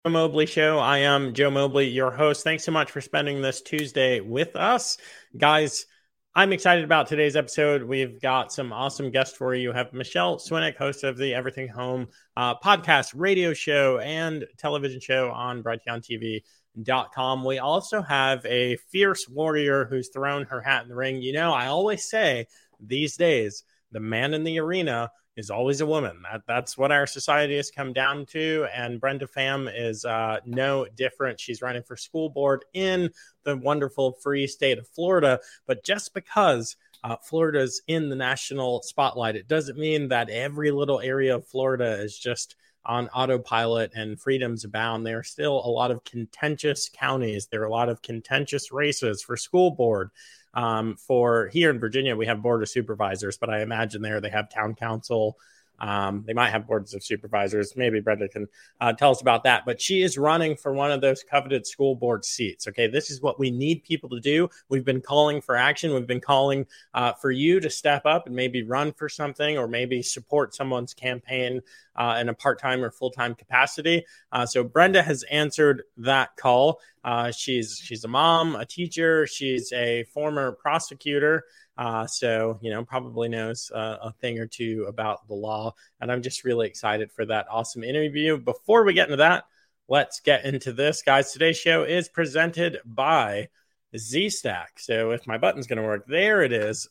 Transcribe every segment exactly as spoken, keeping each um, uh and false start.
Mobley Show. I am Joe Mobley, your host. Thanks so much for spending this Tuesday with us. Guys, I'm excited about today's episode. We've got some awesome guests for you. We have Michelle Swinick, host of the Everything Home uh, podcast, radio show, and television show on Brighteon T V dot com. We also have a fierce warrior who's thrown her hat in the ring. You know, I always say these days, the man in the arena is always a woman. That, that's what our society has come down to. And Brenda Pham is uh, no different. She's running for school board in the wonderful free state of Florida. But just because uh, Florida's in the national spotlight, it doesn't mean that every little area of Florida is just on autopilot and freedoms abound. There are still a lot of contentious counties. There are a lot of contentious races for school board. Um, for here in Virginia, we have board of supervisors, but I imagine there they have town council. Um, they might have boards of supervisors. Maybe Brenda can uh, tell us about that. But she is running for one of those coveted school board seats. Okay, this is what we need people to do. We've been calling for action. We've been calling uh, for you to step up and maybe run for something or maybe support someone's campaign uh, in a part-time or full-time capacity. Uh, so Brenda has answered that call. Uh, she's she's a mom, a teacher. She's a former prosecutor. Uh, so, you know, probably knows uh, a thing or two about the law. And I'm just really excited for that awesome interview. Before we get into that, let's get into this, guys. Today's show is presented by Z-Stack. So if my button's going to work, there it is.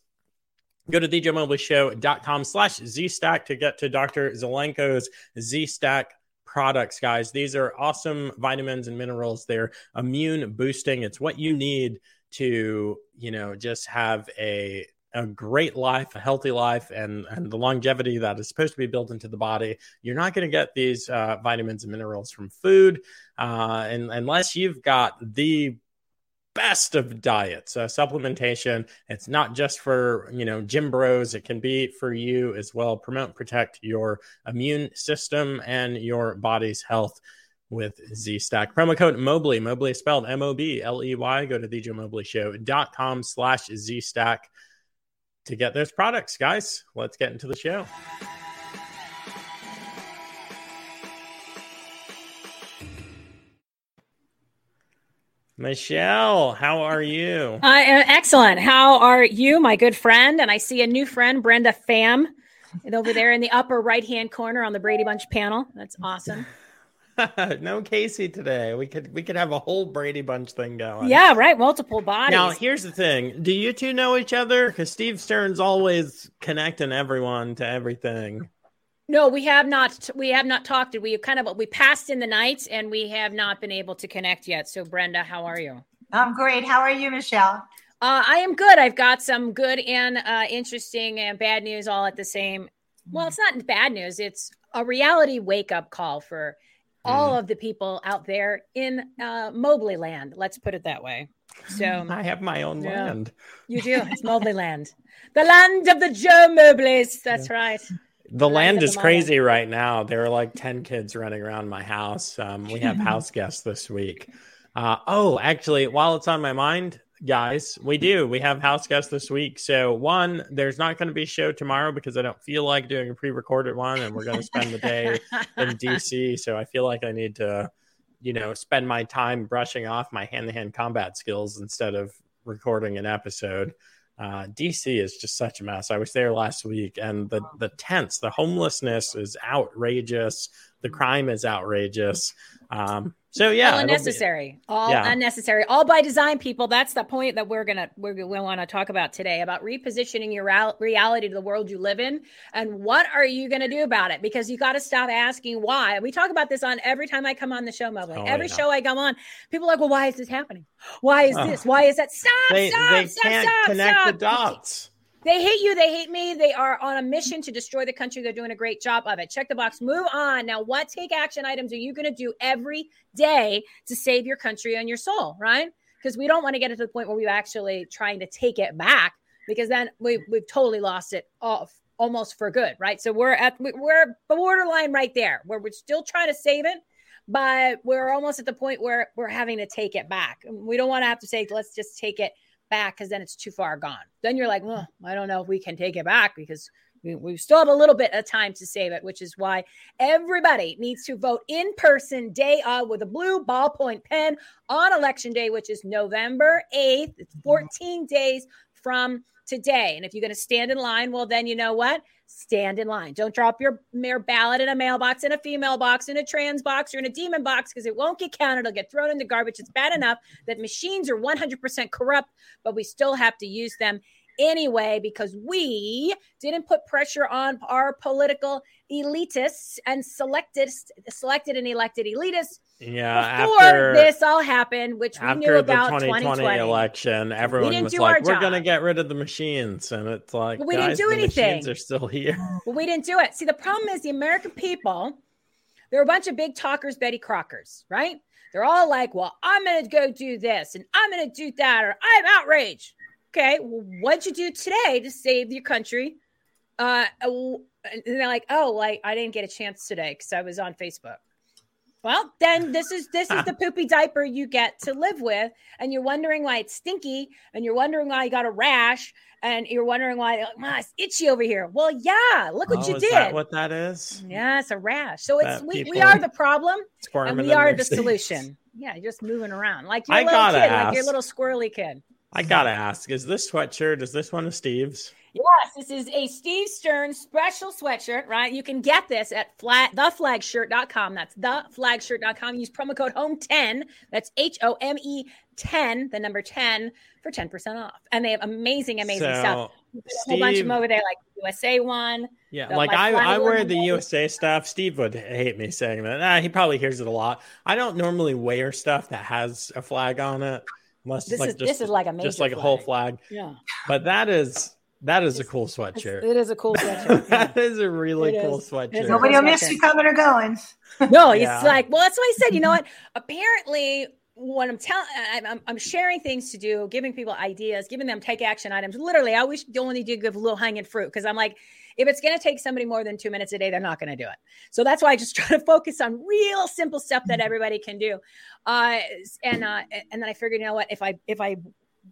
Go to the joe mobley show dot com slash Z-Stack to get to Doctor Zelenko's Z-Stack products, guys. These are awesome vitamins and minerals. They're immune boosting. It's what you need to, you know, just have a a great life, a healthy life, and, and the longevity that is supposed to be built into the body. You're not going to get these uh, vitamins and minerals from food, uh, and unless you've got the best of diets, uh, supplementation. It's not just for, you know, gym bros. It can be for you as well. Promote, protect your immune system and your body's health with Z-Stack. Promo code Mobley. Mobley is spelled M O B L E Y. Go to the joe mobley show dot com slash Z-Stack to get those products, guys. Let's get into the show. Michelle, how are you? I am excellent. How are you, my good friend? And I see a new friend, Brenda Pham, over there in the upper right-hand corner on the Brady Bunch panel. That's awesome. No Casey today. We could we could have a whole Brady Bunch thing going. Yeah, right. Multiple bodies. Now, here's the thing. Do you two know each other? Because Steve Stern's always connecting everyone to everything. No, we have not. We have not talked. We kind of we passed in the night, and we have not been able to connect yet. So, Brenda, how are you? I'm great. How are you, Michelle? Uh, I am good. I've got some good and uh, interesting and bad news all at the same. Well, it's not bad news. It's a reality wake up call for all mm. of the people out there in uh, Mobley land. Let's put it that way. So I have my own yeah, land. You do. It's Mobley land, the land of the Joe Mobleys. That's yeah. right. The land is crazy right now. There are like ten kids running around my house. Um, we have house guests this week. Uh, oh, actually, while it's on my mind, guys, we do. We have house guests this week. So one, there's not going to be a show tomorrow because I don't feel like doing a pre-recorded one, and we're going to spend the day in D C. So I feel like I need to, you know, spend my time brushing off my hand-to-hand combat skills instead of recording an episode. Uh, D C is just such a mess. I was there last week, and the, the tents, the homelessness is outrageous. The crime is outrageous. Um, so yeah, all unnecessary, be, all yeah. unnecessary, all by design, people. That's the point that we're gonna we're we want to talk about today, about repositioning your real, reality to the world you live in, and what are you gonna do about it? Because you got to stop asking why. We talk about this on every time I come on the show, Mobley. Oh, every show I come on, people are like, well, why is this happening? Why is oh. this? Why is that? Stop! They, stop! They stop! can't Stop! connect stop! the dots. They hate you. They hate me. They are on a mission to destroy the country. They're doing a great job of it. Check the box. Move on. Now, what take action items are you going to do every day to save your country and your soul, right? Because we don't want to get it to the point where we're actually trying to take it back, because then we, we've totally lost it off almost for good, right? So we're at we're borderline right there where we're still trying to save it, but we're almost at the point where we're having to take it back. We don't want to have to say, let's just take it back, because then it's too far gone. Then you're like, well, I don't know if we can take it back, because We, we still have a little bit of time to save it, which is why everybody needs to vote in person day of with a blue ballpoint pen on election day, which is November eighth. It's fourteen days from today. And if you're going to stand in line, well, then you know what? Stand in line. Don't drop your, your ballot in a mailbox, in a female box, in a trans box, or in a demon box, because it won't get counted. It'll get thrown in the garbage. It's bad enough that machines are one hundred percent corrupt, but we still have to use them anyway, because we didn't put pressure on our political elitists and selected, selected and elected elitists. Yeah, before after, this all happened, which we knew about twenty twenty, twenty twenty election, everyone was like, "We're going to get rid of the machines," and it's like, but we guys, didn't do the anything. Machines are still here. But we didn't do it. See, the problem is the American people. They're a bunch of big talkers, Betty Crockers, right? They're all like, "Well, I'm going to go do this, and I'm going to do that, or I'm outraged." Okay, well, what'd you do today to save your country? Uh, and they're like, "Oh, like I didn't get a chance today because I was on Facebook." Well, then this is this is the poopy diaper you get to live with, and you're wondering why it's stinky, and you're wondering why you got a rash, and you're wondering why like, ah, it's itchy over here. Well, yeah, look what oh, you is did. That what that is? Yeah, it's a rash. So it's we, people we are the problem, and we are the seats. solution. Yeah, you're just moving around like your I little kid, ask, like your little squirrely kid. I gotta ask: is this sweatshirt? Is this one of Steve's? Yes, this is a Steve Stern special sweatshirt, right? You can get this at flat, the flag shirt dot com. That's the flag shirt dot com. Use promo code home ten. That's H O M E ten, the number ten, for ten percent off. And they have amazing, amazing so, stuff. A Steve, whole bunch of them over there, like the U S A one. Yeah, the, like I, I wear the one. U S A stuff. Steve would hate me saying that. Nah, he probably hears it a lot. I don't normally wear stuff that has a flag on it. Unless This, it's like is, just, this is like a major just like flag. a whole flag. Yeah. But that is... That is a cool sweatshirt. It is a cool sweatshirt. That is a really It cool is. sweatshirt. Nobody will miss you coming or going. No, Yeah. it's like, well, that's what I said. You know what? Apparently, when I'm telling, I'm, I'm sharing things to do, giving people ideas, giving them take action items. Literally, I always only do give a little hanging fruit because I'm like, if it's going to take somebody more than two minutes a day, they're not going to do it. So that's why I just try to focus on real simple stuff that everybody can do. Uh, and uh, and then I figured, you know what? If I if I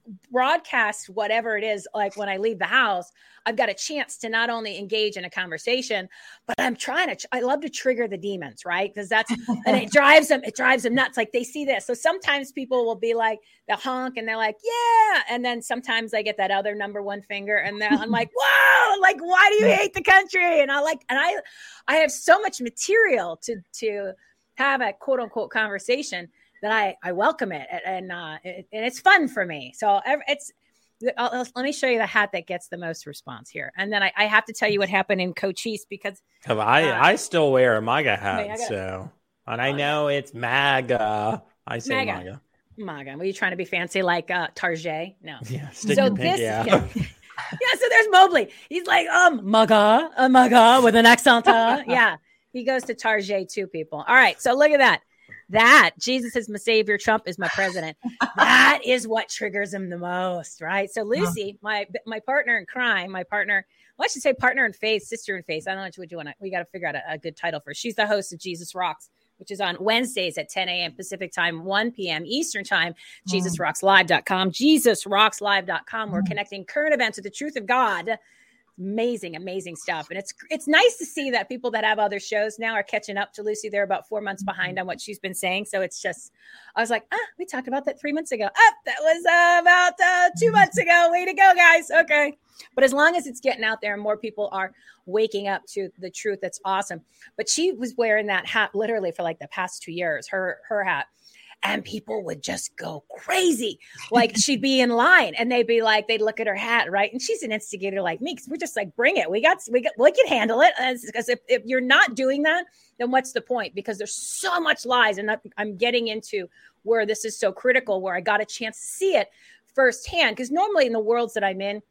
broadcast whatever it is, like when I leave the house, I've got a chance to not only engage in a conversation, but I'm trying to, I love to trigger the demons, right? Because that's, and it drives them, it drives them nuts. Like they see this. So sometimes people will be like, they'll honk and they're like, yeah. And then sometimes I get that other number one finger and then I'm like, whoa, like, why do you hate the country? And I like, and I, I have so much material to, to have a quote unquote conversation that I, I welcome it. And, uh, it, and it's fun for me. So it's, I'll, I'll, let me show you the hat that gets the most response here. And then I, I have to tell you what happened in Cochise because I, uh, I still wear a MAGA hat. I gotta, so, and I know it's MAGA. I say MAGA. MAGA. MAGA. Were you trying to be fancy like uh, Target? No. Yeah. Stick So your pinky this, out. yeah. yeah. So there's Mobley. He's like, um, MAGA, a MAGA with an accent. Uh. Yeah. He goes to Target too, people. All right. So look at that. That Jesus is my savior, Trump is my president. That is what triggers him the most, right? So Lucy, my my partner in crime, my partner, well, I should say partner in faith, sister in faith. I don't know what you want to. We got to figure out a, a good title for her. She's the host of Jesus Rocks, which is on Wednesdays at ten a.m. Pacific time, one p.m. Eastern time. Mm. Jesus Rocks Live dot com, Jesus Rocks Live dot com. We're connecting current events with the truth of God. Amazing, amazing stuff. And it's it's nice to see that people that have other shows now are catching up to Lucy. They're about four months behind on what she's been saying. So it's just, I was like, ah, we talked about that three months ago. Ah, that was uh, about uh, two months ago. Way to go, guys. Okay. But as long as it's getting out there and more people are waking up to the truth, that's awesome. But she was wearing that hat literally for like the past two years, her her hat. And people would just go crazy. Like she'd be in line and they'd be like, they'd look at her hat, right? And she's an instigator like me because we're just like, bring it. We got, we got, we can handle it. Because if, if you're not doing that, then what's the point? Because there's so much lies. And I'm getting into where this is so critical, where I got a chance to see it firsthand. Because normally in the worlds that I'm in,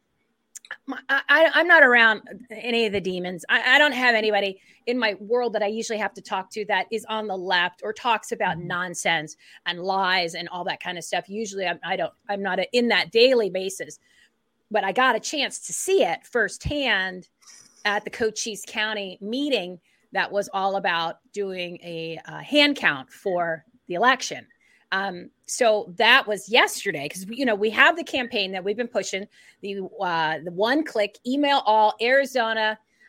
I, I, I'm not around any of the demons. I, I don't have anybody in my world that I usually have to talk to that is on the left or talks about mm-hmm. nonsense and lies and all that kind of stuff. Usually I'm, I don't, I'm not a, in that daily basis, but I got a chance to see it firsthand at the Cochise County meeting that was all about doing a, a hand count for the election. Um, so that was yesterday because, you know, we have the campaign that we've been pushing, the uh, the one click email all Arizona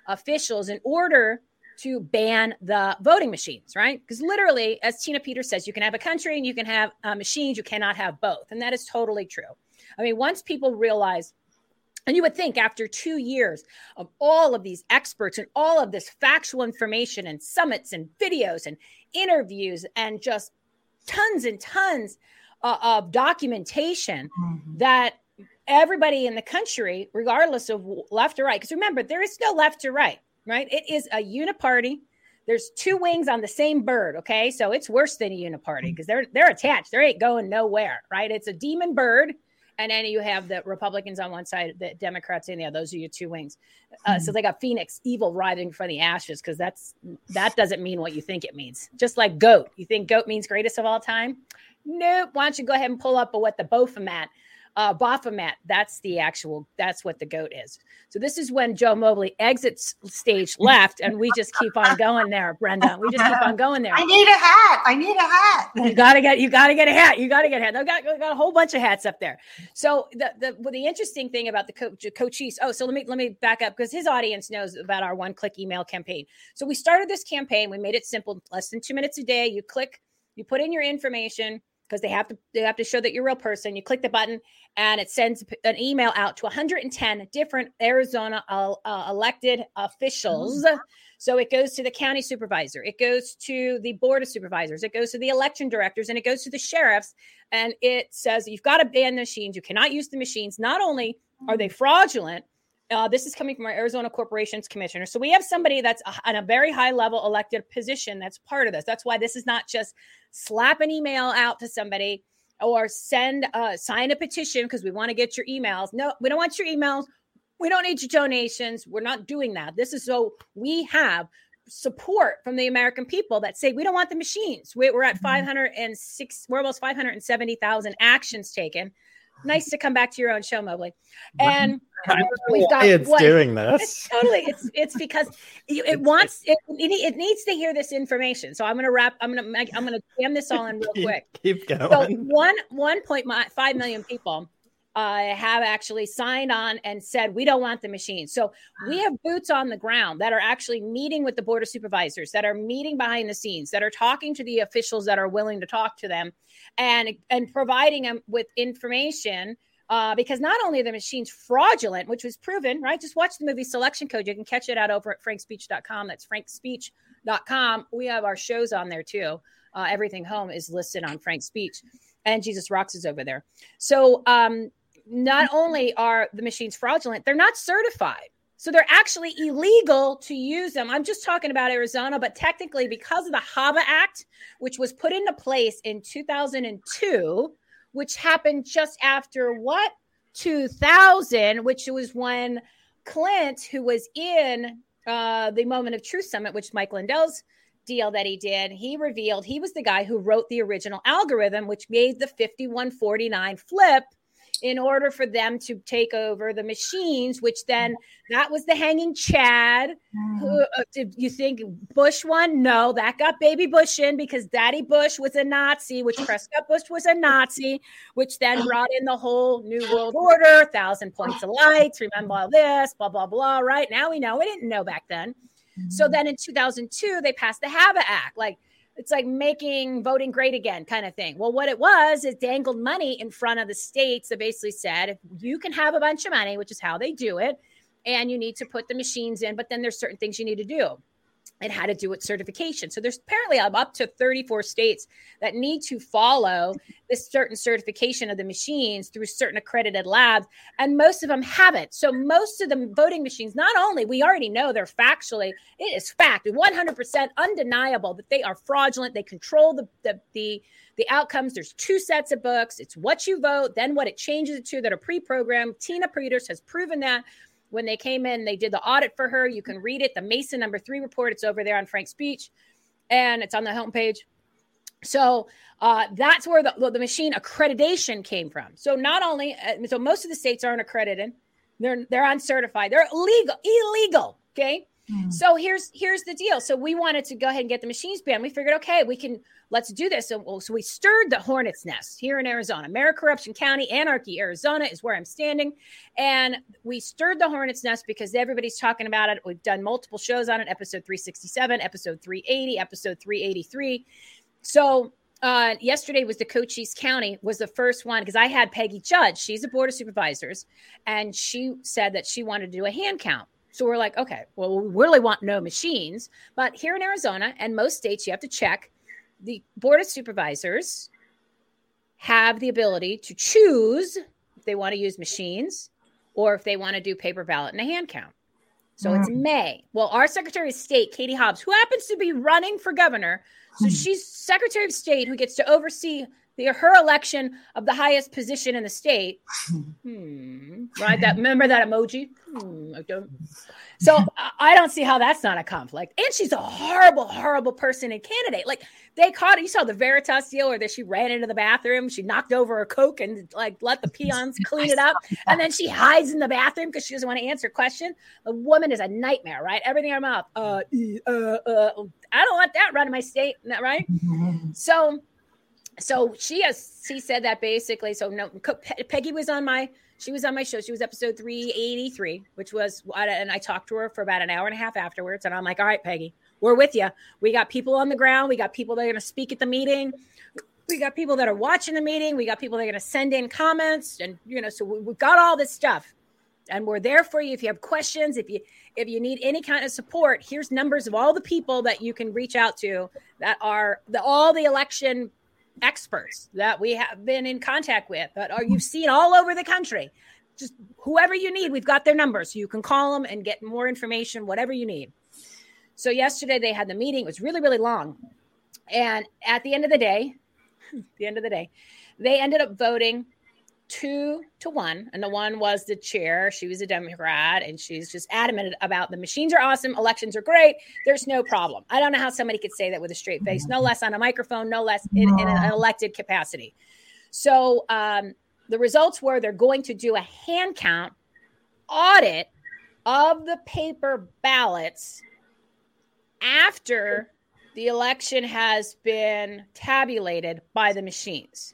officials in order to ban the voting machines, right? Because literally, as Tina Peters says, you can have a country and you can have uh, machines. You cannot have both. And that is totally true. I mean, once people realize, and you would think after two years of all of these experts and all of this factual information and summits and videos and interviews and just tons and tons uh, of documentation mm-hmm. that everybody in the country, regardless of left or right, because remember, there is no left or right. Right? It is a uniparty. There's two wings on the same bird. Okay. So it's worse than a uniparty because they're, they're attached. They ain't going nowhere. Right. It's a demon bird. And then you have the Republicans on one side, the Democrats on the other. Those are your two wings. Uh, mm-hmm. So they got Phoenix evil rising from the ashes. Cause that's, that doesn't mean what you think it means. Just like goat. You think goat means greatest of all time? Nope. Why don't you go ahead and pull up what the Baphomet Uh, Baphomet, that's the actual, that's what the goat is. So this is when Joe Mobley exits stage left, and we just keep on going there, Brenda. We just keep on going there. I need a hat. I need a hat. You gotta get, you gotta get a hat. You gotta get a hat. They got, got a whole bunch of hats up there. So the the well, the interesting thing about the coach, Cochise. Oh, so let me let me back up because his audience knows about our one-click email campaign. So we started this campaign. We made it simple, less than two minutes a day. You click, you put in your information. Because they have to they have to show that you're a real person. You click the button and it sends an email out to one hundred ten different Arizona uh, uh, elected officials. Mm-hmm. So it goes to the county supervisor. It goes to the board of supervisors. It goes to the election directors, and it goes to the sheriffs. And it says, you've got to ban the machines. You cannot use the machines. Not only are they fraudulent, Uh, this is coming from our Arizona Corporations Commissioner. So we have somebody that's on a very high level elected position that's part of this. That's why this is not just slap an email out to somebody or send, uh, sign a petition because we want to get your emails. No, we don't want your emails. We don't need your donations. We're not doing that. This is so we have support from the American people that say we don't want the machines. We, we're at five hundred six, we're almost five hundred seventy thousand actions taken. Nice to come back to your own show, Mobley. And we've got it's what, doing this. It's totally. It's it's because it, it wants it, it. It needs to hear this information. So I'm going to wrap. I'm going to I'm going to jam this all in real quick. Keep going. So one one point five million people uh, have actually signed on and said we don't want the machine. So we have boots on the ground that are actually meeting with the board of supervisors, that are meeting behind the scenes, that are talking to the officials that are willing to talk to them. And, and providing them with information uh, because not only are the machines fraudulent, which was proven, right? Just watch the movie Selection Code. You can catch it out over at frank speech dot com. That's frank speech dot com. We have our shows on there too. Uh, Everything Home is listed on Frank Speech, and Jesus Rocks is over there. So um, not only are the machines fraudulent, they're not certified. So they're actually illegal to use them. I'm just talking about Arizona, but technically because of the HAVA Act, which was put into place in two thousand two, which happened just after what? two thousand, which was when Clint, who was in uh, the Moment of Truth Summit, which Mike Lindell's deal that he did, he revealed he was the guy who wrote the original algorithm, which made the fifty-one forty-nine flip in order for them to take over the machines, which then that was the hanging Chad. Who, uh, did you think Bush won? No, that got baby Bush in because Daddy Bush was a Nazi, which Prescott Bush was a Nazi, which then brought in the whole New World Order, thousand points of lights. Remember all this, blah, blah, blah. Right now we know. We didn't know back then. So then in two thousand two, they passed the HAVA Act. Like, it's like making voting great again kind of thing. Well, what it was is dangled money in front of the states that basically said, if you can have a bunch of money, which is how they do it, and you need to put the machines in, but then there's certain things you need to do. It had to do with certification. So there's apparently up to thirty-four states that need to follow this certain certification of the machines through certain accredited labs, and most of them haven't. So most of the voting machines, not only, we already know they're factually, it is fact, one hundred percent undeniable that they are fraudulent. They control the, the, the, the outcomes. There's two sets of books. It's what you vote, then what it changes it to that are pre-programmed. Tina Peters has proven that. When they came in, they did the audit for her. You can read it. The Mason number three report. It's over there on Frank Speech, and it's on the homepage. So uh, that's where the, the machine accreditation came from. So not only, uh, so most of the states aren't accredited. They're they're uncertified. They're illegal, illegal. Okay. Mm. So here's here's the deal. So we wanted to go ahead and get the machines banned. We figured, okay, we can let's do this. So, so we stirred the hornet's nest here in Arizona. Maricorruption County, Anarchy, Arizona is where I'm standing. And we stirred the hornet's nest because everybody's talking about it. We've done multiple shows on it, episode three sixty-seven, episode three eighty, episode three eighty-three. So uh, yesterday was the Cochise County was the first one because I had Peggy Judge. She's a board of supervisors. And she said that she wanted to do a hand count. So we're like, okay, well, we really want no machines. But here in Arizona and most states, you have to check. The board of supervisors have the ability to choose if they want to use machines or if they want to do paper ballot and a hand count. So mm. it's May. Well, our Secretary of State, Katie Hobbs, who happens to be running for governor, so mm. she's Secretary of State who gets to oversee the, her election of the highest position in the state. Hmm. Right? That remember that emoji? Hmm, I don't. So I don't see how that's not a conflict. And she's a horrible, horrible person and candidate. Like they caught, you saw the Veritas deal where she ran into the bathroom. She knocked over her Coke and like let the peons clean it up. And then she hides in the bathroom because she doesn't want to answer questions. The woman is a nightmare, right? Everything in her mouth. Uh, uh, uh, I don't want that running my state, right? So, so she has, she said that basically. So no, Peggy was on my, She was on my show. She was episode three eighty-three, which was, and I talked to her for about an hour and a half afterwards. And I'm like, all right, Peggy, we're with you. We got people on the ground. We got people that are going to speak at the meeting. We got people that are watching the meeting. We got people that are going to send in comments. And, you know, so we, we've got all this stuff. And we're there for you. If you have questions, if you if you need any kind of support, here's numbers of all the people that you can reach out to that are the, all the election experts that we have been in contact with that are you've seen all over the country. Just whoever you need, we've got their numbers. So you can call them and get more information, whatever you need. So yesterday they had the meeting. It was really, really long. And at the end of the day, the end of the day, they ended up voting two to one. And the one was the chair. She was a Democrat and she's just adamant about the machines are awesome. Elections are great. There's no problem. I don't know how somebody could say that with a straight face, no less on a microphone, no less in, in an elected capacity. So um, the results were they're going to do a hand count audit of the paper ballots after the election has been tabulated by the machines.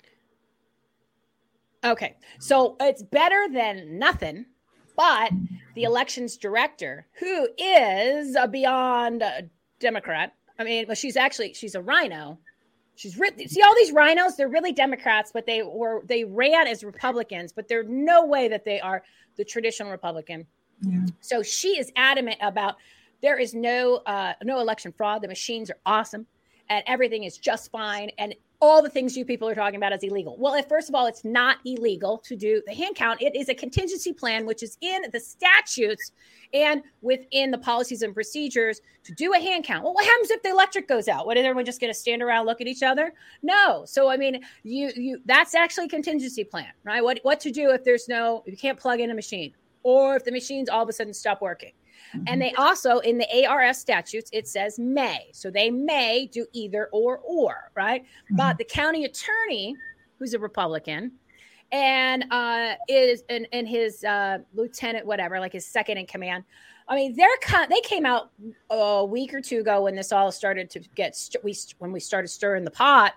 Okay, so it's better than nothing, but the elections director, who is a beyond Democrat, I mean, well, she's actually, she's a rhino. She's really, see all these rhinos, they're really Democrats, but they were, they ran as Republicans, but there's no way that they are the traditional Republican. Yeah. So she is adamant about there is no, uh, no election fraud. The machines are awesome and everything is just fine. And all the things you people are talking about is illegal. Well, if, first of all, it's not illegal to do the hand count. It is a contingency plan, which is in the statutes and within the policies and procedures to do a hand count. Well, what happens if the electric goes out? What, is everyone just going to stand around, look at each other? No. So, I mean, you you that's actually a contingency plan, right? What, what to do if there's no, if you can't plug in a machine or if the machines all of a sudden stop working. And they also, in the A R S statutes, it says may. So they may do either or or, right? Mm-hmm. But the county attorney, who's a Republican, and uh, is and, and his uh, lieutenant, whatever, like his second in command. I mean, they're con- they came out a week or two ago when this all started to get st- we when we started stirring the pot,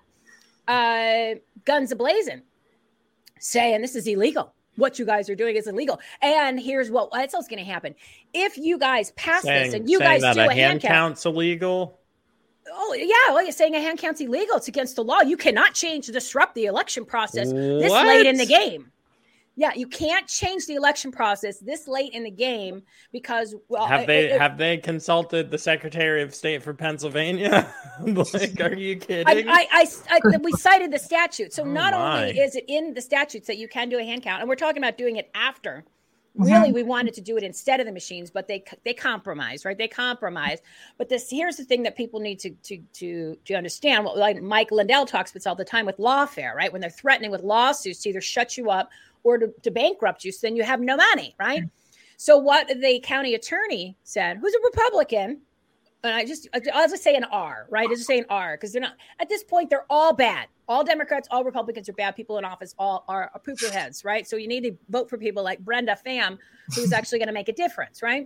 uh, guns a-blazing, saying this is illegal. What you guys are doing is illegal. And here's what else is going to happen. If you guys pass saying, this and you guys do a, a hand count, count's illegal. Oh, yeah. Well, you're saying a hand count's illegal. It's against the law. You cannot change, disrupt the election process what? this late in the game. Yeah, you can't change the election process this late in the game because well, have they it, it, have they consulted the Secretary of State for Pennsylvania? Like, are you kidding? I, I, I, I we cited the statute, so oh not my. only is it in the statutes that you can do a hand count, and we're talking about doing it after. Mm-hmm. Really, we wanted to do it instead of the machines, but they they compromise, right? They compromise. But this here's the thing that people need to to to to understand. What like Mike Lindell talks about all the time with lawfare, right? When they're threatening with lawsuits to either shut you up or to, to bankrupt you, so then you have no money, right? Mm-hmm. So what the county attorney said, who's a Republican, and I just I'll just say an R, right? I'll just say an R because they're not at this point. They're all bad. All Democrats, all Republicans are bad. People in office all are, are pooper heads, right? So you need to vote for people like Brenda Pham, who's actually going to make a difference, right?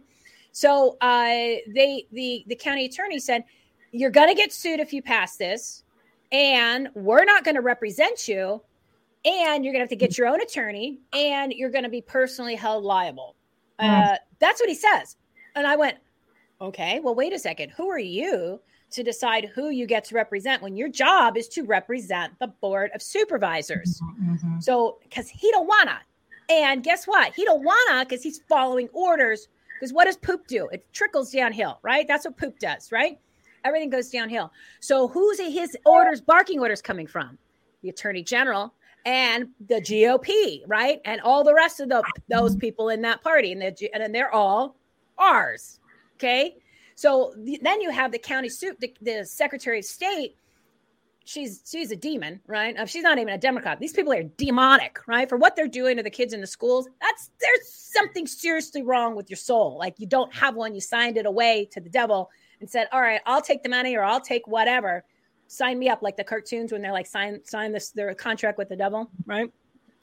So uh, they the the county attorney said, you're going to get sued if you pass this, and we're not going to represent you, and you're going to have to get your own attorney, and you're going to be personally held liable. Uh, that's what he says. And I went, okay, well, wait a second. Who are you to decide who you get to represent when your job is to represent the board of supervisors? Mm-hmm. So, because he don't wanna. And guess what? He don't wanna because he's following orders. Because what does poop do? It trickles downhill, right? That's what poop does, right? Everything goes downhill. So who's his orders, barking orders coming from? The Attorney General and the G O P, right? And all the rest of the those people in that party. And, the, and then they're all ours, okay? So the, then you have the county suit, the, the Secretary of State. She's she's a demon, right? Uh, she's not even a Democrat. These people are demonic, right? For what they're doing to the kids in the schools. That's there's something seriously wrong with your soul. Like you don't have one. You signed it away to the devil and said, all right, I'll take the money or I'll take whatever. Sign me up, like the cartoons when they're like, sign sign this their contract with the devil, right?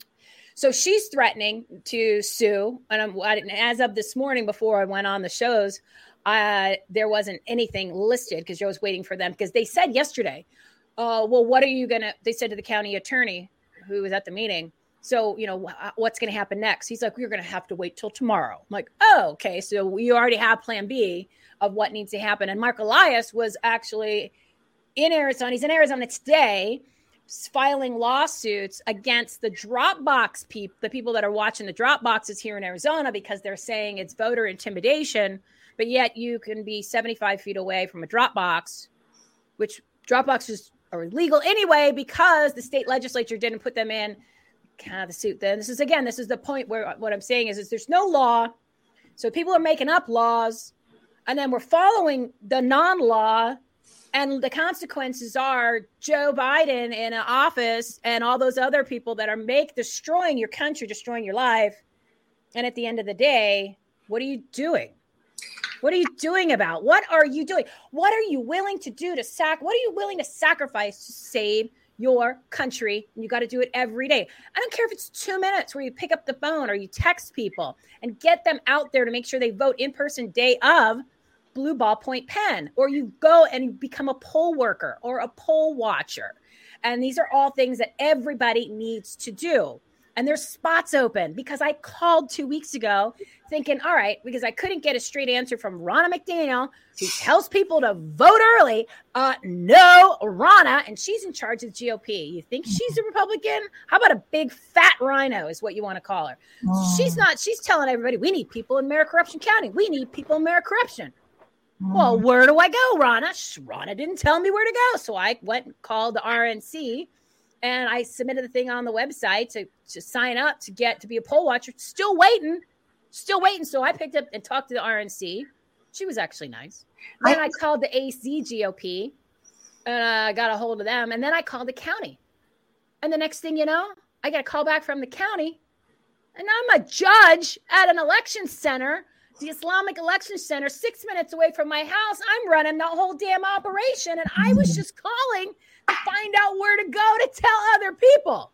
So she's threatening to sue. And I'm, as of this morning, before I went on the shows, uh, there wasn't anything listed because I was waiting for them because they said yesterday, uh, well, what are you going to, they said to the county attorney who was at the meeting. So, you know, what's going to happen next? He's like, we're going to have to wait till tomorrow. I'm like, oh, okay. So we already have plan B of what needs to happen. And Mark Elias was actually in Arizona. He's in Arizona today, filing lawsuits against the Dropbox people, the people that are watching the Dropboxes here in Arizona, because they're saying it's voter intimidation, but yet you can be seventy-five feet away from a Dropbox, which Dropboxes are illegal anyway, because the state legislature didn't put them in kind of the suit. Then this is, again, this is the point where what I'm saying is, is there's no law. So people are making up laws, and then we're following the non-law. And the consequences are Joe Biden in an office and all those other people that are make destroying your country, destroying your life. And at the end of the day, what are you doing? What are you doing about? What are you doing? What are you willing to do to sac? What are you willing to sacrifice to save your country? And you got to do it every day. I don't care if it's two minutes where you pick up the phone or you text people and get them out there to make sure they vote in person day of blue ballpoint pen, or you go and you become a poll worker or a poll watcher. And these are all things that everybody needs to do. And there's spots open, because I called two weeks ago thinking, all right, because I couldn't get a straight answer from Ronna McDaniel, who tells people to vote early. Uh, no, Ronna, and she's in charge of the G O P. You think she's a Republican? How about a big fat rhino is what you want to call her. Oh. She's not, she's telling everybody, we need people in Maricorruption County. We need people in Maricorruption. Well, where do I go, Ronna? Ronna didn't tell me where to go. So I went and called the R N C, and I submitted the thing on the website to, to sign up to get to be a poll watcher. Still waiting, still waiting. So I picked up and talked to the R N C. She was actually nice. Then I called the A C G O P, and I got a hold of them. And then I called the county. And the next thing you know, I got a call back from the county. And I'm a judge at an election center, the Islamic Election Center, six minutes away from my house. I'm running the whole damn operation, and I was just calling to find out where to go to tell other people.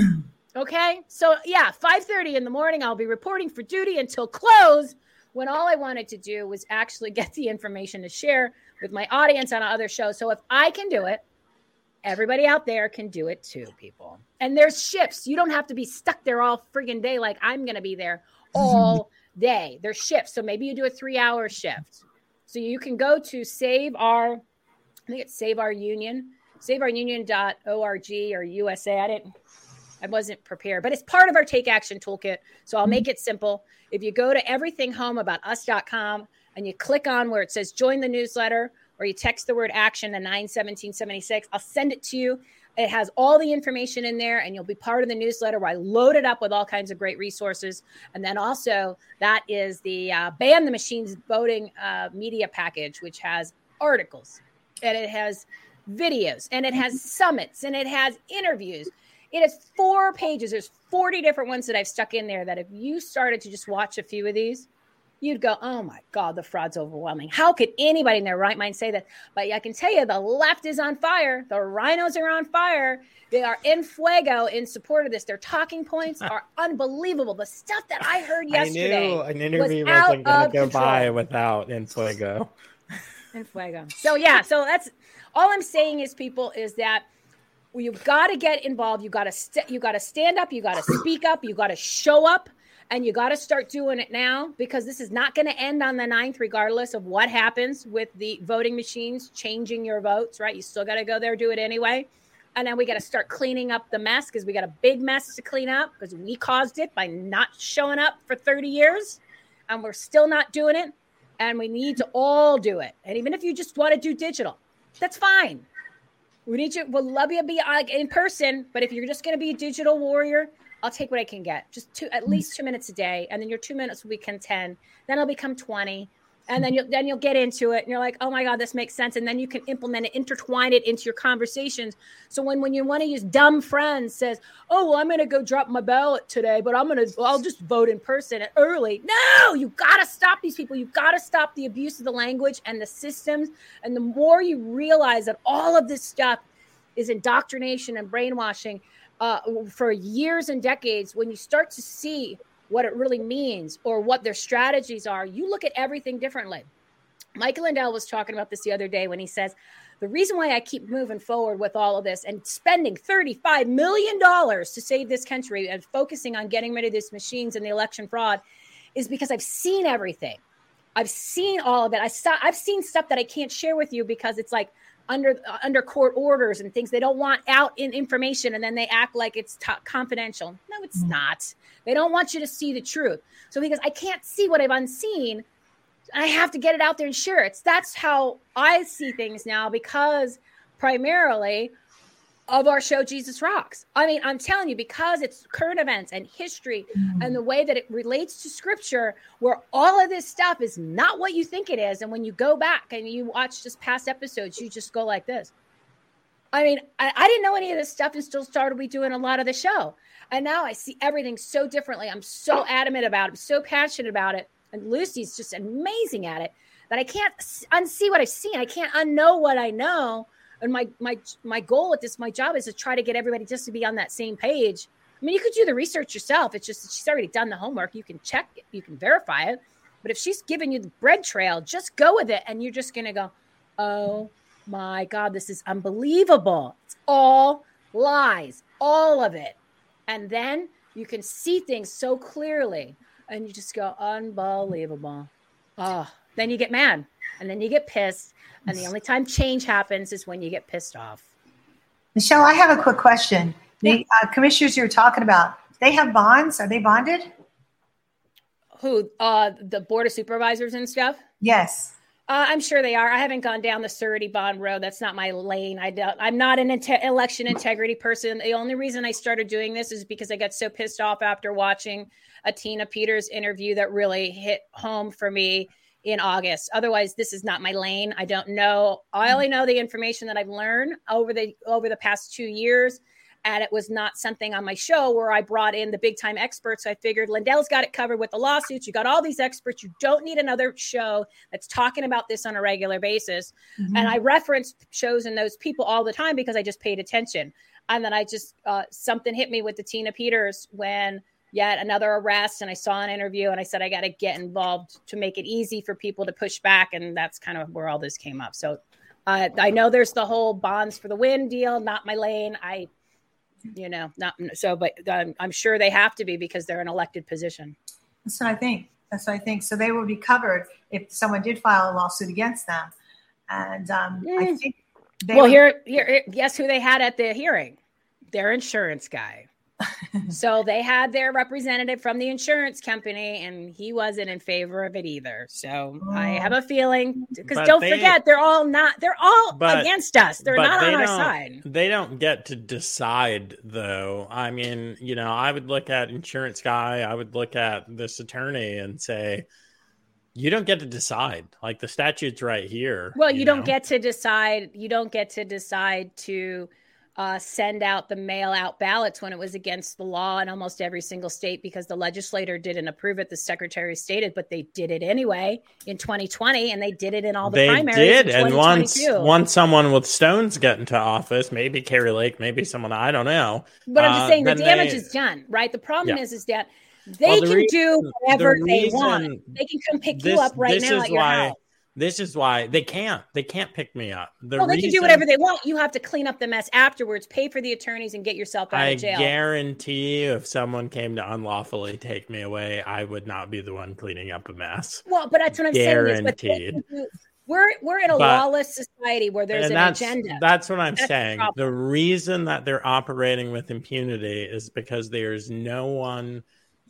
Okay? So, yeah, five thirty in the morning, I'll be reporting for duty until close, when all I wanted to do was actually get the information to share with my audience on other shows. So if I can do it, everybody out there can do it too, people. And there's shifts. You don't have to be stuck there all friggin' day like I'm going to be there all day. There's shifts. So maybe you do a three hour shift. So you can go to save our, I think it's save our union, save our union dot org or U S A. I didn't, I wasn't prepared, but it's part of our Take Action Toolkit. So I'll make it simple. If you go to everything home about us dot com and you click on where it says join the newsletter, or you text the word action to nine seventeen seventy-six, I'll send it to you. It has all the information in there, and you'll be part of the newsletter where I load it up with all kinds of great resources. And then also that is the uh, Ban the Machines voting uh, media package, which has articles, and it has videos, and it has summits, and it has interviews. It has four pages. There's forty different ones that I've stuck in there that if you started to just watch a few of these, you'd go, oh my God, the fraud's overwhelming. How could anybody in their right mind say that? But I can tell you the left is on fire. The rhinos are on fire. They are in fuego in support of this. Their talking points are unbelievable. The stuff that I heard yesterday I knew an interview was wasn't going to go control. by without in fuego. In fuego. So yeah, so that's all I'm saying is, people, is that you've got to get involved. You got to st- you got to stand up. You got to speak up. You got to show up. And you got to start doing it now, because this is not going to end on the ninth, regardless of what happens with the voting machines changing your votes, right? You still got to go there, do it anyway. And then we got to start cleaning up the mess, because we got a big mess to clean up, because we caused it by not showing up for thirty years. And we're still not doing it. And we need to all do it. And even if you just want to do digital, that's fine. We need you. We'll love you to be in person. But if you're just going to be a digital warrior, I'll take what I can get. Just two, at least two minutes a day. And then your two minutes will become ten. Then it'll become twenty. And then you'll, then you'll get into it. And you're like, oh my God, this makes sense. And then you can implement it, intertwine it into your conversations. So when, when you want to use dumb friends says, oh, well, I'm going to go drop my ballot today, but I'm going to, well, I'll just vote in person early. No, you got to stop these people. You've got to stop the abuse of the language and the systems. And the more you realize that all of this stuff is indoctrination and brainwashing, Uh, for years and decades, when you start to see what it really means or what their strategies are, you look at everything differently. Michael Lindell was talking about this the other day when he says, the reason why I keep moving forward with all of this and spending thirty-five million dollars to save this country and focusing on getting rid of these machines and the election fraud is because I've seen everything. I've seen all of it. I saw, I've seen stuff that I can't share with you because it's like, under uh, under court orders and things. They don't want out in information, and then they act like it's t- confidential. No, it's mm-hmm. not. They don't want you to see the truth. So because I can't see what I've unseen, I have to get it out there and share it. That's how I see things now, because primarily of our show, Jesus Rocks. I mean, I'm telling you, because it's current events and history mm-hmm. and the way that it relates to scripture, where all of this stuff is not what you think it is. And when you go back and you watch just past episodes, you just go like this. I mean, I, I didn't know any of this stuff and still started we doing a lot of the show. And now I see everything so differently. I'm so adamant about it. I'm so passionate about it. And Lucy's just amazing at it that I can't unsee what I've seen. I can't unknow what I know. And my my my goal with this, my job is to try to get everybody just to be on that same page. I mean, you could do the research yourself. It's just that she's already done the homework. You can check it. You can verify it. But if she's giving you the bread trail, just go with it. And you're just going to go, oh, my God, this is unbelievable. It's all lies, all of it. And then you can see things so clearly. And you just go, unbelievable. Oh, then you get mad. And then you get pissed. And the only time change happens is when you get pissed off. Michelle, I have a quick question. The uh, commissioners you're talking about, they have bonds? Are they bonded? Who? Uh, the board of supervisors and stuff? Yes. Uh, I'm sure they are. I haven't gone down the surety bond road. That's not my lane. I don't, I'm not an inte- election integrity person. The only reason I started doing this is because I got so pissed off after watching a Tina Peters interview that really hit home for me in August. Otherwise, this is not my lane. I don't know. I only know the information that I've learned over the over the past two years. And it was not something on my show where I brought in the big time experts. So I figured Lindell's got it covered with the lawsuits. You got all these experts. You don't need another show that's talking about this on a regular basis. Mm-hmm. And I reference shows and those people all the time because I just paid attention. And then I just, uh, something hit me with the Tina Peters when yet another arrest. And I saw an interview and I said, I got to get involved to make it easy for people to push back. And that's kind of where all this came up. So uh, I know there's the whole bonds for the win deal, not my lane. I, You know, not so, but um, I'm sure they have to be because they're an elected position. That's what I think. That's what I think. So they will be covered if someone did file a lawsuit against them. And um, mm. I think they well, were- here, here, guess who they had at the hearing? Their insurance guy. So they had their representative from the insurance company, and he wasn't in favor of it either. So oh. I have a feeling, because don't they, forget, they're all not, they're all but, against us. They're not they on our side. They don't get to decide, though. I mean, you know, I would look at insurance guy, I would look at this attorney and say, you don't get to decide. Like, the statute's right here. Well, you, you know? don't get to decide. You don't get to decide to uh, send out the mail out ballots when it was against the law in almost every single state because the legislator didn't approve it. The secretary stated, but they did it anyway in twenty twenty, and they did it in all the they primaries. Did, in and once once someone with stones get into office, maybe Carrie Lake, maybe someone I don't know. But I'm just uh, saying the damage they, is done, right? The problem yeah. is, is that they well, the can reason, do whatever the they reason, want. They can come pick this, you up right this now is at your why, house. This is why they can't. They can't pick me up. The well, they reason, can do whatever they want. You have to clean up the mess afterwards, pay for the attorneys, and get yourself out I of jail. I guarantee you, if someone came to unlawfully take me away, I would not be the one cleaning up a mess. Well, but that's what I'm Guaranteed. saying. Is we're we're in a but, lawless society where there's an that's, agenda. That's what I'm that's saying. The, the reason that they're operating with impunity is because there's no one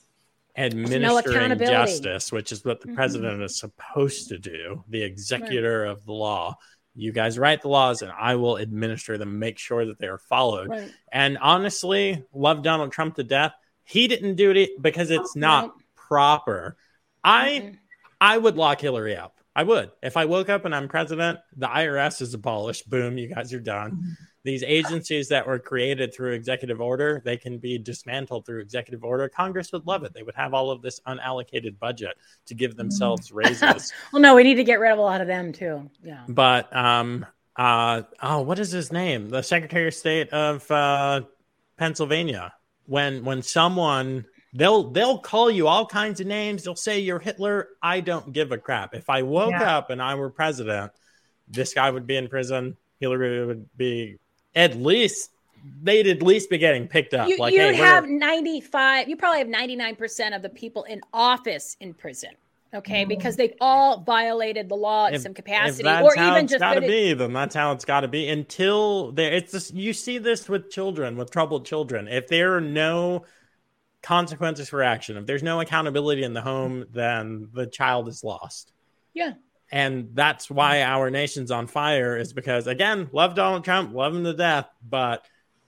administering no justice, which is what the mm-hmm. president is supposed to do, the executor right. of the law. You guys write the laws and I will administer them, make sure that they are followed. Right. And honestly, love Donald Trump to death. He didn't do it because it's not right. proper. I mm-hmm. I would lock Hillary up. I would. If I woke up and I'm president, the I R S is abolished. Boom, you guys are done. Mm-hmm. These agencies that were created through executive order, they can be dismantled through executive order. Congress would love it. They would have all of this unallocated budget to give themselves raises. Well, no, we need to get rid of a lot of them too. Yeah. But, um, uh, oh, what is his name? The Secretary of State of uh, Pennsylvania. When when someone, they'll they'll call you all kinds of names. They'll say you're Hitler. I don't give a crap. If I woke yeah. up and I were president, this guy would be in prison. Hillary would be... At least they'd at least be getting picked up. You, like, you'd hey, have ninety-five. You probably have ninety-nine percent of the people in office in prison. Okay, mm-hmm. because they've all violated the law in if, some capacity, if that's or how even it's just got to be. Then that's how it's got to be until there. It's just, you see this with children, with troubled children. If there are no consequences for action, if there's no accountability in the home, then the child is lost. Yeah. And that's why our nation's on fire, is because, again, love Donald Trump, love him to death, but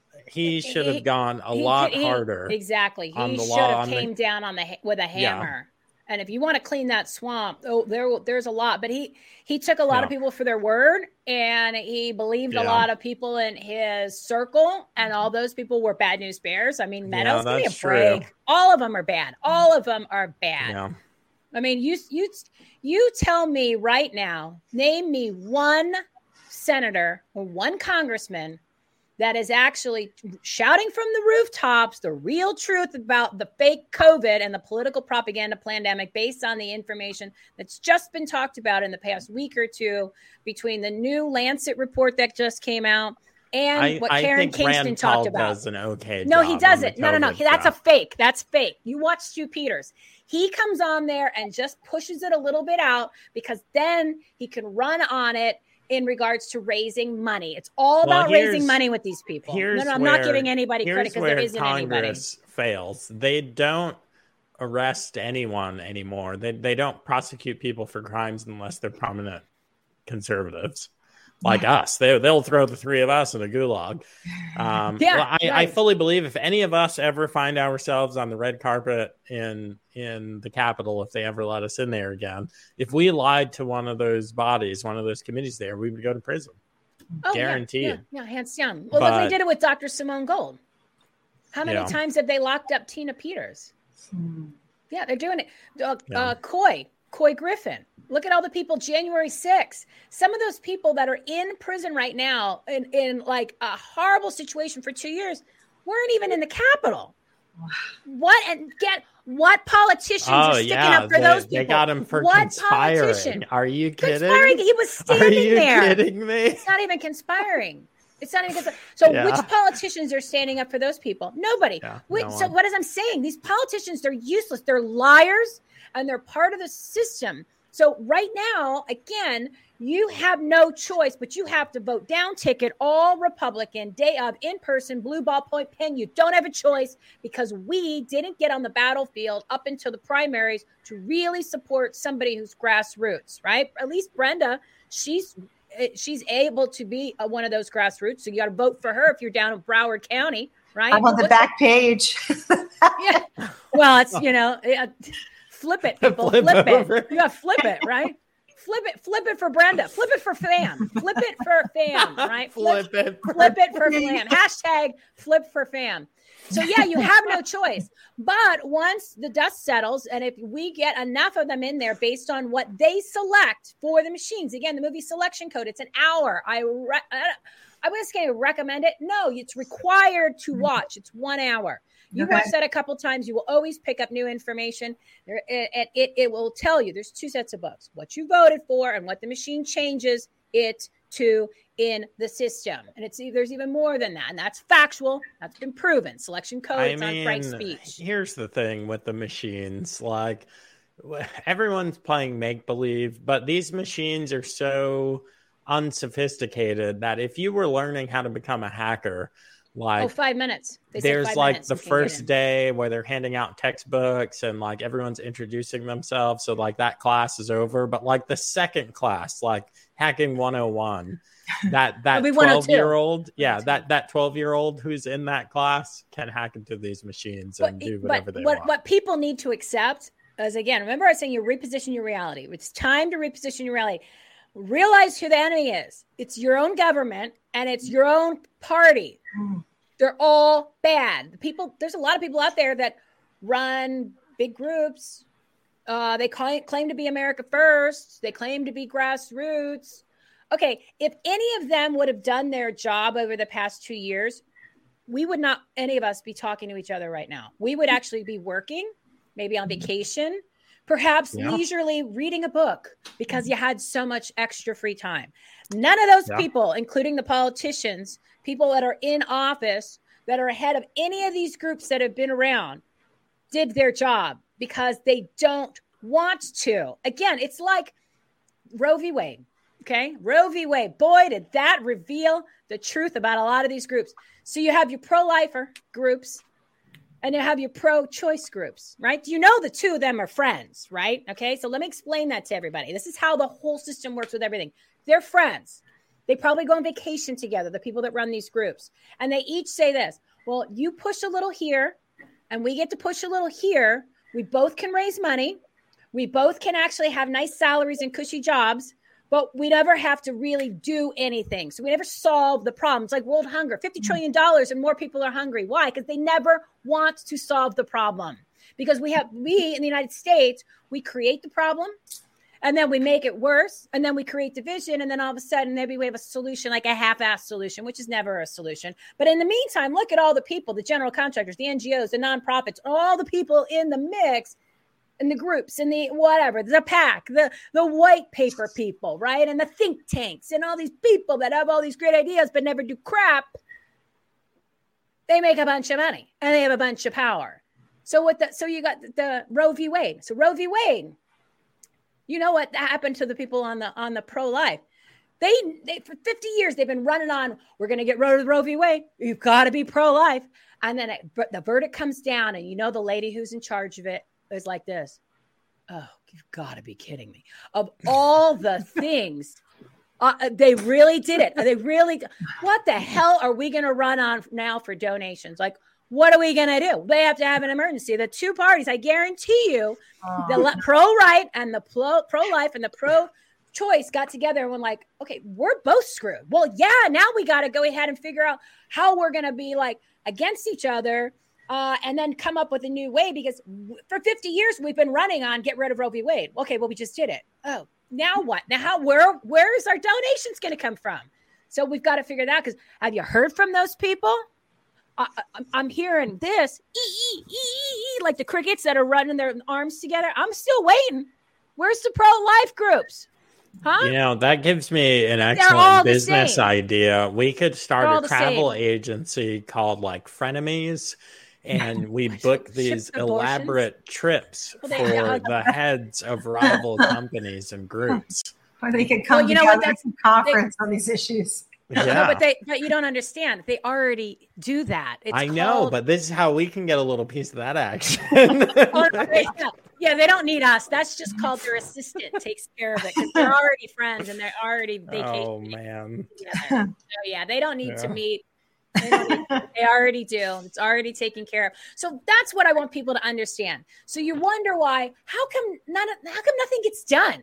he should have gone a he, lot he, harder. Exactly. On he the should law, have came the, down on the with a hammer. Yeah. And if you want to clean that swamp, oh, there there's a lot. But he he took a lot yeah. of people for their word, and he believed yeah. a lot of people in his circle, and all those people were bad news bears. I mean, Meadows, yeah, give me a true. break. All of them are bad. All of them are bad. Yeah. I mean, you you you tell me right now, name me one senator or one congressman that is actually shouting from the rooftops the real truth about the fake COVID and the political propaganda pandemic based on the information that's just been talked about in the past week or two between the new Lancet report that just came out and I, what I Karen think Kingston Rand talked Paul about. Does an okay no, job he doesn't. No, no, no. That's stuff. a fake. That's fake. You watch Stu Peters. He comes on there and just pushes it a little bit out because then he can run on it in regards to raising money. It's all well, about raising money with these people. No, no, I'm where, not giving anybody credit because there isn't Congress anybody. fails. They don't arrest anyone anymore. They they don't prosecute people for crimes unless they're prominent conservatives. Like us, they they'll throw the three of us in a gulag. Um, yeah, well, I, right. I fully believe if any of us ever find ourselves on the red carpet in in the Capitol, if they ever let us in there again, if we lied to one of those bodies, one of those committees, there, we would go to prison, oh, guaranteed. Yeah, yeah, yeah, hands down. Well, but, look, they did it with Doctor Simone Gold. How many yeah. times have they locked up Tina Peters? Hmm. Yeah, they're doing it. Uh, yeah. uh, Coy, Coy Griffin. Look at all the people January sixth. Some of those people that are in prison right now in, in like a horrible situation for two years weren't even in the Capitol. What and get what politicians oh, are sticking yeah, up for they, those people? They got him for what conspiring. Politician? Are you kidding? Conspiring. He was standing are you there. Kidding me? It's not even conspiring. It's not even conspiring. So yeah. which politicians are standing up for those people? Nobody. Yeah, Wait, no so one. what is I'm saying? These politicians, they're useless. They're liars and they're part of the system. So right now, again, you have no choice, but you have to vote down ticket, all Republican, day of, in person, blue ballpoint pen. You don't have a choice because we didn't get on the battlefield up until the primaries to really support somebody who's grassroots, right? At least Brenda, she's she's able to be a, one of those grassroots. So you got to vote for her if you're down in Broward County, right? I'm on the What's back the, page. yeah. Well, it's, you know, it, flip it, people. Flip Flip, over. it. You got to flip it, right? flip it, flip it for Brenda, flip it for fam, flip it for fam, right? Flip, flip it, flip it for fam. Hashtag flip for fam. So yeah, you have no choice. But once the dust settles, and if we get enough of them in there based on what they select for the machines, again, the movie selection code, it's an hour. I re- I was going to recommend it. No, it's required to watch. It's one hour. You Okay. watch that a couple times, you will always pick up new information. There, it, it, it will tell you there's two sets of books, what you voted for and what the machine changes it to in the system. And it's there's even more than that. And that's factual. That's been proven. Selection code, I it's mean, on Frank Speech. Here's the thing with the machines. Like, everyone's playing make-believe, but these machines are so unsophisticated that if you were learning how to become a hacker, like Oh, five minutes. They said there's five like minutes the you can get first in. day where they're handing out textbooks and like everyone's introducing themselves, so like that class is over. But like the second class, like hacking one oh one, that that It'll be one oh two. twelve year old, yeah, that that twelve year old who's in that class can hack into these machines and But, do whatever but they what, want. what people need to accept is, again, remember I was saying you reposition your reality. It's time to reposition your reality. Realize who the enemy is. It's your own government and it's your own party. Mm. They're all bad. The people, there's a lot of people out there that run big groups. Uh, they call, claim to be America First. They claim to be grassroots. Okay, if any of them would have done their job over the past two years, we would not, any of us, be talking to each other right now. We would actually be working, maybe on vacation, perhaps Yeah. leisurely reading a book because you had so much extra free time. None of those Yeah. people, including the politicians, people that are in office, that are ahead of any of these groups that have been around, did their job because they don't want to. Again, it's like Roe v. Wade. Okay. Roe v. Wade. Boy, did that reveal the truth about a lot of these groups. So you have your pro-lifer groups and you have your pro-choice groups, right? You know, the two of them are friends, right? Okay. So let me explain that to everybody. This is how the whole system works with everything. They're friends. They probably go on vacation together, the people that run these groups. And they each say this, well, you push a little here and we get to push a little here. We both can raise money. We both can actually have nice salaries and cushy jobs, but we never have to really do anything. So we never solve the problems, like world hunger, fifty trillion dollars and more people are hungry. Why? Because they never want to solve the problem. Because we have, we in the United States, we create the problem and then we make it worse. And then we create division. And then all of a sudden, maybe we have a solution, like a half-assed solution, which is never a solution. But in the meantime, look at all the people, the general contractors, the N G Os, the nonprofits, all the people in the mix, and the groups, and the whatever, the PAC, the, the white paper people, right? And the think tanks, and all these people that have all these great ideas but never do crap. They make a bunch of money, and they have a bunch of power. So what? The, so you got the, the Roe v. Wade. So Roe v. Wade. You know what happened to the people on the on the pro-life? They, they for fifty years they've been running on. We're going to get rid of Roe v. Wade. You've got to be pro-life, and then it, the verdict comes down, and you know the lady who's in charge of it is like this. Oh, you've got to be kidding me! Of all the things, uh, they really did it. They really. What the hell are we going to run on now for donations? Like, what are we going to do? They have to have an emergency. The two parties, I guarantee you, Oh. the pro-right and the pro- pro-life and the pro-choice got together and were like, okay, we're both screwed. Well, yeah, now we got to go ahead and figure out how we're going to be like against each other uh, and then come up with a new way, because w- for fifty years we've been running on get rid of Roe v. Wade. Okay, well, we just did it. Oh, now what? Now how, where, where is our donations going to come from? So we've got to figure that out, because have you heard from those people? I, I'm, I'm hearing this, ee, ee, ee, ee, like the crickets that are running their arms together. I'm still waiting. Where's the pro-life groups? Huh? You know, that gives me an all excellent the business same. idea. We could They're start all a the travel same. agency called like Frenemies, and we book these Ship abortions? elaborate trips Well, for they- yeah. the heads of rival companies and groups. Or they could come Well, you know what, together that's- to conference on these issues. No, Yeah, but they, but you don't understand. They already do that. It's I know, called- but this is how we can get a little piece of that action. Oh, no, they- yeah. Yeah, they don't need us. That's just called their assistant takes care of it, because they're already friends and they're already vacationing Oh man. together. So yeah, they don't need to Yeah. meet. They, don't need, they already do. It's already taken care of. So that's what I want people to understand. So you wonder why? How come none? Of, how come nothing gets done?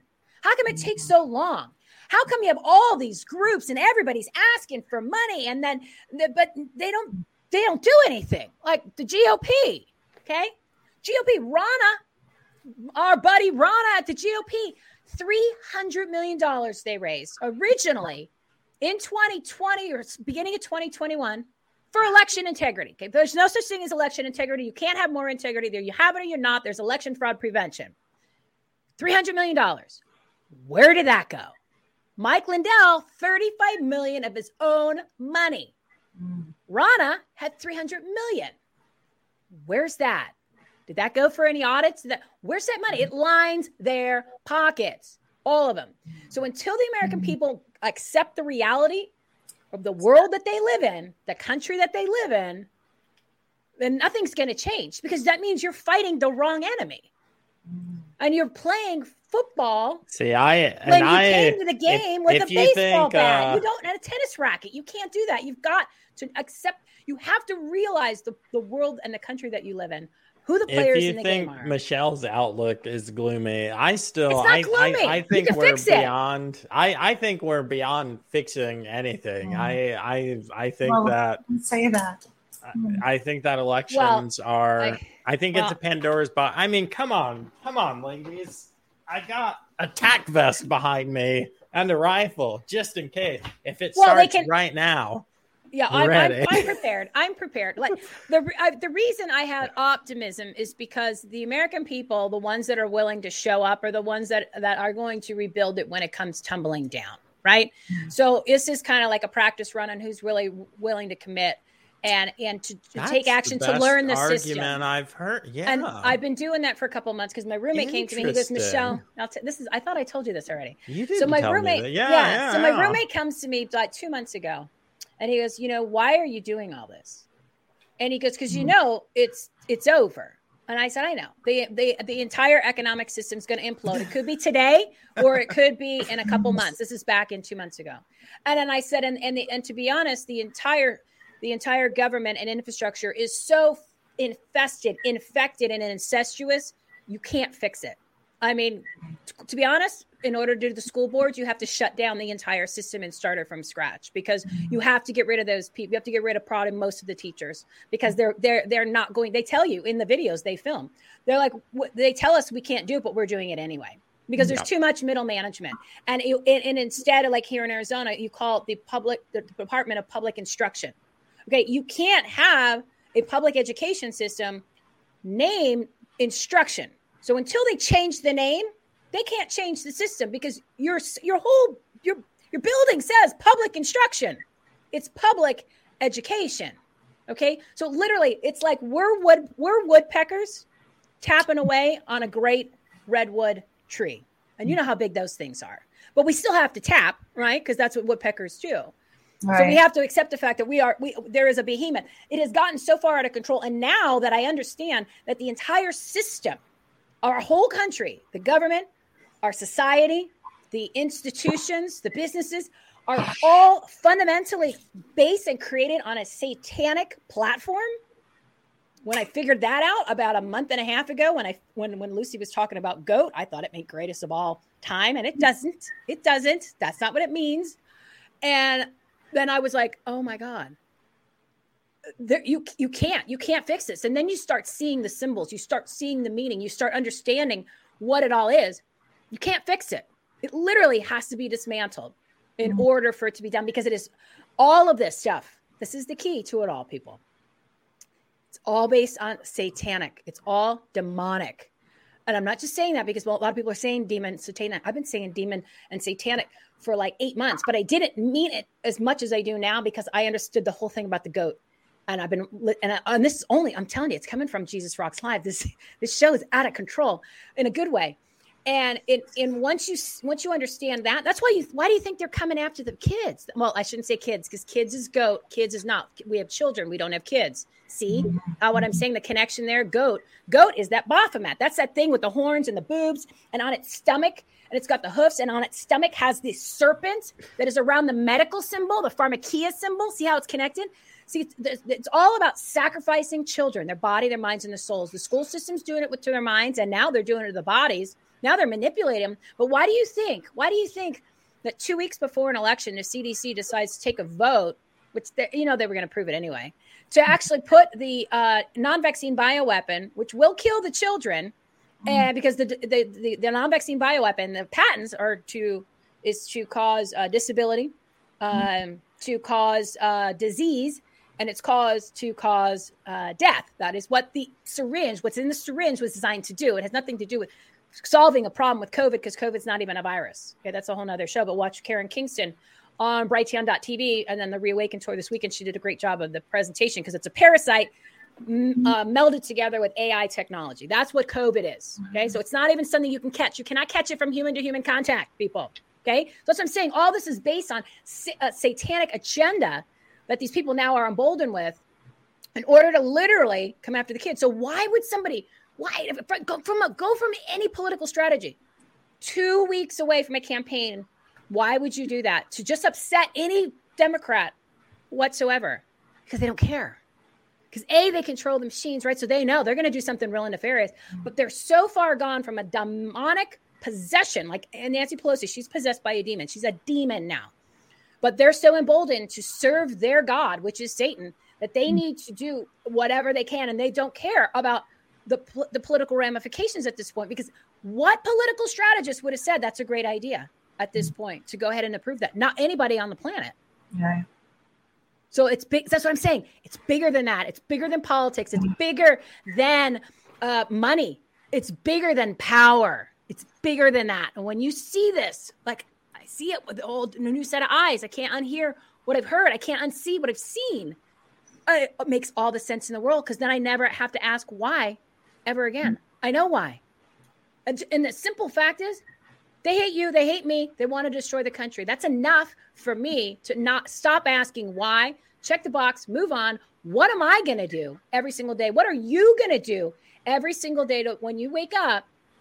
How come it takes so long? How come you have all these groups and everybody's asking for money and then, but they don't, they don't do anything like the G O P. Okay. G O P, Ronna, our buddy Ronna at the G O P, three hundred million dollars they raised originally in twenty twenty or beginning of twenty twenty-one for election integrity. Okay. There's no such thing as election integrity. You can't have more integrity there. You have it or you're not. There's election fraud prevention. three hundred million dollars. Where did that go? Mike Lindell, thirty-five million dollars of his own money. Mm. Ronna had three hundred million dollars. Where's that? Did that go for any audits? That, where's that money? It lines their pockets, all of them. So until the American people accept the reality of the world that they live in, the country that they live in, then nothing's going to change because that means you're fighting the wrong enemy. And you're playing football. See, I and when you I came to the game if, with if a baseball think, bat. Uh, you don't have a tennis racket. You can't do that. You've got to accept. You have to realize the, the world and the country that you live in. Who the players in the game are. If you think Michelle's outlook is gloomy, I still, it's not I, gloomy. I, I think you we're fix beyond. It. I, I think we're beyond fixing anything. Mm. I, I, I think well, that. Say that. I, I think that elections well, are. I, I think well, it's a Pandora's box. I mean, come on, come on, ladies. I got a tack vest behind me and a rifle just in case if it well, starts can, right now. Yeah, I'm, I'm, I'm prepared. I'm prepared. Like the I, the reason I had optimism is because the American people, the ones that are willing to show up, are the ones that that are going to rebuild it when it comes tumbling down. Right. Mm-hmm. So this is kind of like a practice run on who's really willing to commit. And and to, to take action to learn the argument system. I've heard, yeah. And I've been doing that for a couple of months because my roommate came to me. He goes, Michelle, I'll t- this is. I thought I told you this already. You did. So my tell roommate, me that. Yeah, yeah, yeah. So yeah. my roommate comes to me like two months ago, and he goes, you know, why are you doing all this? And he goes, because you know it's it's over. And I said, I know. the the The entire economic system is going to implode. It could be today, or it could be in a couple months. This is back in two months ago. And then I said, and and the, and to be honest, the entire The entire government and infrastructure is so infested, infected, and incestuous, you can't fix it. I mean, t- to be honest, in order to do the school boards, you have to shut down the entire system and start it from scratch because you have to get rid of those people. You have to get rid of probably most of the teachers because they're they're they're not going. They tell you in the videos they film. They're like, what, they tell us we can't do it, but we're doing it anyway. Because there's too much middle management. And, it, and instead of like here in Arizona, you call it the public, the Department of Public Instruction. Okay, you can't have a public education system named instruction. So until they change the name, they can't change the system because your your whole your your building says public instruction. It's public education. Okay, so literally, it's like we're wood we're woodpeckers tapping away on a great redwood tree, and you know how big those things are. But we still have to tap, right? Because that's what woodpeckers do. Right. So we have to accept the fact that we are, we, there is a behemoth. It has gotten so far out of control. And now that I understand that the entire system, our whole country, the government, our society, the institutions, the businesses are all fundamentally based and created on a satanic platform. When I figured that out about a month and a half ago, when I, when, when Lucy was talking about GOAT, I thought it meant greatest of all time. And it doesn't, it doesn't, that's not what it means. And then I was like, oh my God, there, you you can't, you can't fix this. And then you start seeing the symbols, you start seeing the meaning, you start understanding what it all is. You can't fix it. It literally has to be dismantled in mm-hmm. order for it to be done because it is all of this stuff. This is the key to it all, people. It's all based on satanic. It's all demonic. And I'm not just saying that because well, a lot of people are saying demon, satanic. I've been saying demon and satanic for like eight months, but I didn't mean it as much as I do now because I understood the whole thing about the goat. And I've been, and, I, and this is only, I'm telling you, it's coming from Jesus Rocks Live. This this show is out of control in a good way. And it, and once you once you understand that, that's why you, why do you think they're coming after the kids? Well, I shouldn't say kids because kids is goat, kids is not. We have children, we don't have kids. See uh, what I'm saying? The connection there, goat. Goat is that Baphomet. That's that thing with the horns and the boobs and on its stomach. And it's got the hoofs and on its stomach has this serpent that is around the medical symbol, the pharmakia symbol. See how it's connected? See, it's, it's all about sacrificing children, their body, their minds, and their souls. The school system's doing it with to their minds, and now they're doing it to the bodies. Now they're manipulating them. But why do you think, why do you think that two weeks before an election, the C D C decides to take a vote, which, you know, they were going to prove it anyway, to actually put the uh, non-vaccine bioweapon, which will kill the children, and because the the, the, the non-vaccine bioweapon, the patents are to, is to cause uh, disability, um, to cause uh, disease, and it's caused to cause uh, death. That is what the syringe, what's in the syringe was designed to do. It has nothing to do with solving a problem with COVID, because COVID's not even a virus. Okay, that's a whole nother show. But watch Karen Kingston on Brighteon dot T V, and then the Reawaken tour this weekend. She did a great job of the presentation, because it's a parasite uh, melded together with A I technology. That's what COVID is. Okay, so it's not even something you can catch. You cannot catch it from human to human contact, people. Okay, so that's what I'm saying. All this is based on a satanic agenda that these people now are emboldened with in order to literally come after the kids. So why would somebody, why go from a, go from any political strategy two weeks away from a campaign? Why would you do that? To just upset any Democrat whatsoever? Because they don't care. Because A, they control the machines, right? So they know they're going to do something real nefarious, but they're so far gone from a demonic possession, like Nancy Pelosi, she's possessed by a demon. She's a demon now. But they're so emboldened to serve their God, which is Satan, that they need to do whatever they can, and they don't care about the, the political ramifications at this point. Because what political strategist would have said that's a great idea at this point to go ahead and approve that? Not anybody on the planet. Yeah. So it's big. That's what I'm saying. It's bigger than that. It's bigger than politics. It's bigger than uh, money. It's bigger than power. It's bigger than that. And when you see this, like I see it with the old, a new set of eyes. I can't unhear what I've heard. I can't unsee what I've seen. Uh, it makes all the sense in the world, because then I never have to ask why ever again. I know why. And, and the simple fact is, they hate you. They hate me. They want to destroy the country. That's enough for me to not stop asking why. Check the box, move on. What am I going to do every single day? What are you going to do every single day to, when you wake up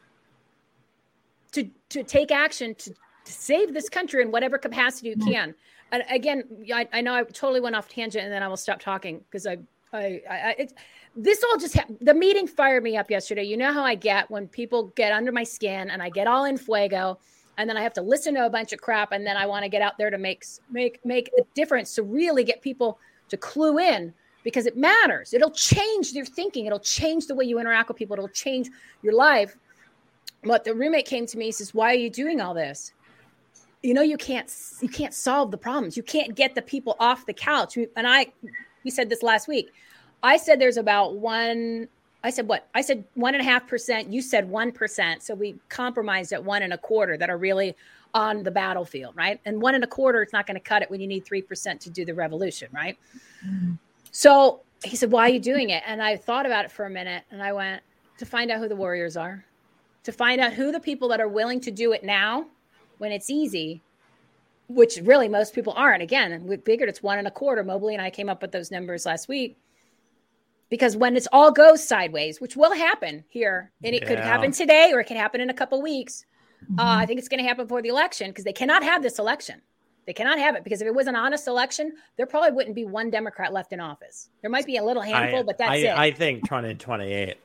to, to take action to, to save this country in whatever capacity you can? And again, I, I know I totally went off tangent, and then I will stop talking because I, I, I, it's, this all just, ha- the meeting fired me up yesterday. You know how I get when people get under my skin and I get all in fuego, and then I have to listen to a bunch of crap, and then I want to get out there to make, make, make a difference, to really get people to clue in, because it matters. It'll change their thinking. It'll change the way you interact with people. It'll change your life. But the roommate came to me, he says, why are you doing all this? You know, you can't, you can't solve the problems. You can't get the people off the couch. And I, we said this last week. I said there's about one, I said what? I said one and a half percent. You said one percent. So we compromised at one and a quarter that are really on the battlefield, right? And one and a quarter, it's not going to cut it when you need three percent to do the revolution, right? Mm-hmm. So he said, why are you doing it? And I thought about it for a minute, and I went, to find out who the warriors are, to find out who the people that are willing to do it now when it's easy, which really most people aren't. Again, we figured it's one and a quarter. Mobley and I came up with those numbers last week. Because when it's all goes sideways, which will happen here, and it yeah. could happen today, or it can happen in a couple of weeks. Mm-hmm. Uh, I think it's going to happen before the election, because they cannot have this election. They cannot have it, because if it was an honest election, there probably wouldn't be one Democrat left in office. There might be a little handful, I, but that's I, it. I think twenty twenty-eight.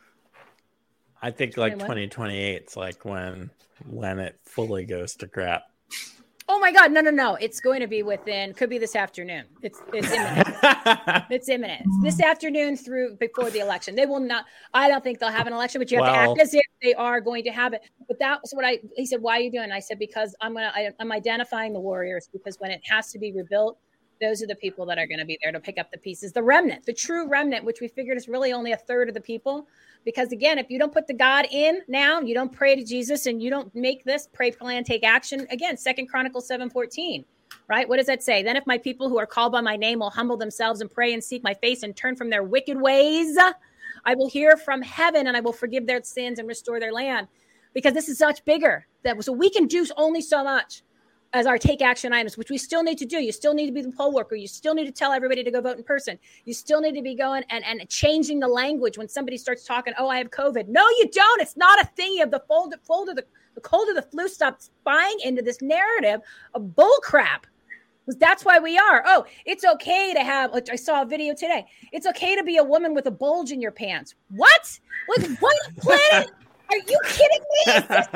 I think like twenty twenty-eight is like when when it fully goes to crap. Oh my God. No, no, no. It's going to be within, could be this afternoon. It's it's imminent. It's imminent. It's this afternoon through before the election. They will not, I don't think they'll have an election, but you have well, to act as if they are going to have it. But that was what I, he said, why are you doing? I said, because I'm going to, I'm identifying the warriors, because when it has to be rebuilt, those are the people that are going to be there to pick up the pieces. The remnant, the true remnant, which we figured is really only a third of the people. Because again, if you don't put the God in now, you don't pray to Jesus, and you don't make this pray, plan, take action. Again, Second Chronicles seven fourteen, right? What does that say? Then if my people who are called by my name will humble themselves and pray and seek my face and turn from their wicked ways, I will hear from heaven and I will forgive their sins and restore their land. Because this is much bigger. That so we can do only so much as our take action items, which we still need to do. You still need to be the poll worker. You still need to tell everybody to go vote in person. You still need to be going and, and changing the language when somebody starts talking, oh, I have COVID. No, you don't. It's not a thing. You have the fold, fold of the, the cold of the flu. Stop buying into this narrative of bull crap. That's why we are. Oh, it's okay to have, like I saw a video today. It's okay to be a woman with a bulge in your pants. What? Like, what planet? Are you kidding me? Not,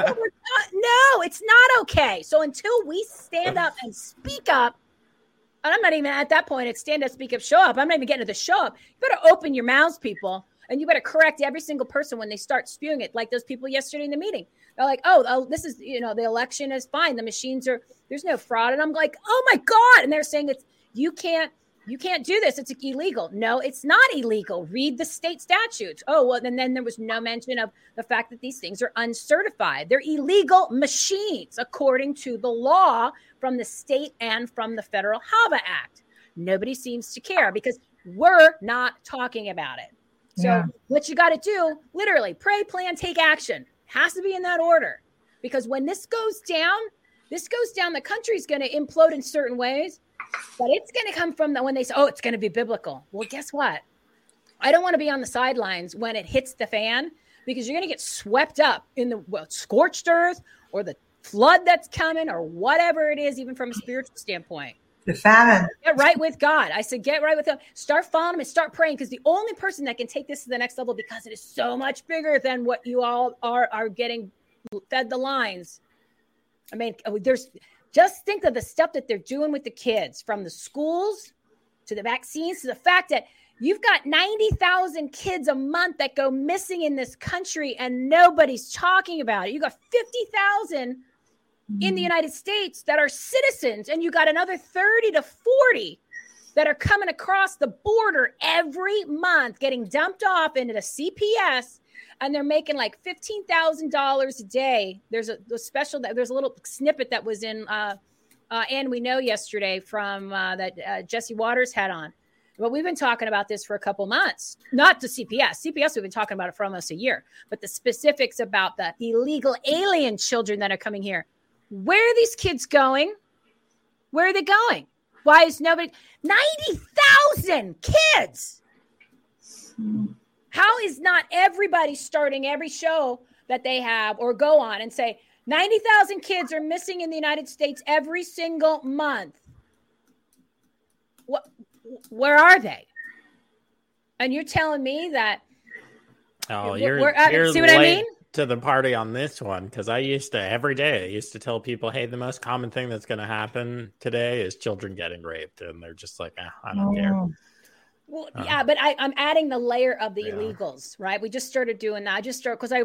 no, it's not okay. So until we stand up and speak up, and I'm not even at that point, it's stand up, speak up, show up. I'm not even getting to the show up. You better open your mouths, people. And you better correct every single person when they start spewing it, like those people yesterday in the meeting. They're like, oh, oh, this is, you know, the election is fine. The machines are, there's no fraud. And I'm like, oh my God. And they're saying it's, you can't, you can't do this. It's illegal. No, it's not illegal. Read the state statutes. Oh, well, and then there was no mention of the fact that these things are uncertified. They're illegal machines, according to the law from the state and from the Federal HAVA Act. Nobody seems to care because we're not talking about it. So yeah. What you got to do, literally, pray, plan, take action. Has to be in that order. Because when this goes down, this goes down, the country's going to implode in certain ways. But it's going to come from the, when they say, oh, it's going to be biblical. Well, guess what? I don't want to be on the sidelines when it hits the fan because you're going to get swept up in the well, scorched earth or the flood that's coming or whatever it is, even from a spiritual standpoint. The famine. Get right with God. I said, get right with him. Start following him and start praying because the only person that can take this to the next level because it is so much bigger than what you all are, are getting fed the lines. I mean, there's just think of the stuff that they're doing with the kids from the schools to the vaccines to the fact that you've got ninety thousand kids a month that go missing in this country and nobody's talking about it. You got fifty thousand in the United States that are citizens, and you got another thirty to forty that are coming across the border every month, getting dumped off into the C P S, and they're making like fifteen thousand dollars a day. There's a, a special, there's a little snippet that was in, uh, uh, and we know yesterday from uh, that uh, Jesse Waters had on. But we've been talking about this for a couple months, not the C P S. C P S, we've been talking about it for almost a year, but the specifics about the illegal alien children that are coming here. Where are these kids going? Where are they going? Why is nobody? ninety thousand kids. How is not everybody starting every show that they have or go on and say ninety thousand kids are missing in the United States every single month? What? Where are they? And you're telling me that? Oh, you're, we're, uh, you're see what I mean? To the party on this one because I used to every day I used to tell people, hey, the most common thing that's going to happen today is children getting raped, and they're just like, eh, I don't oh. care. Well, um, yeah, but I, I'm adding the layer of the yeah. illegals, right? We just started doing that. I just started because I,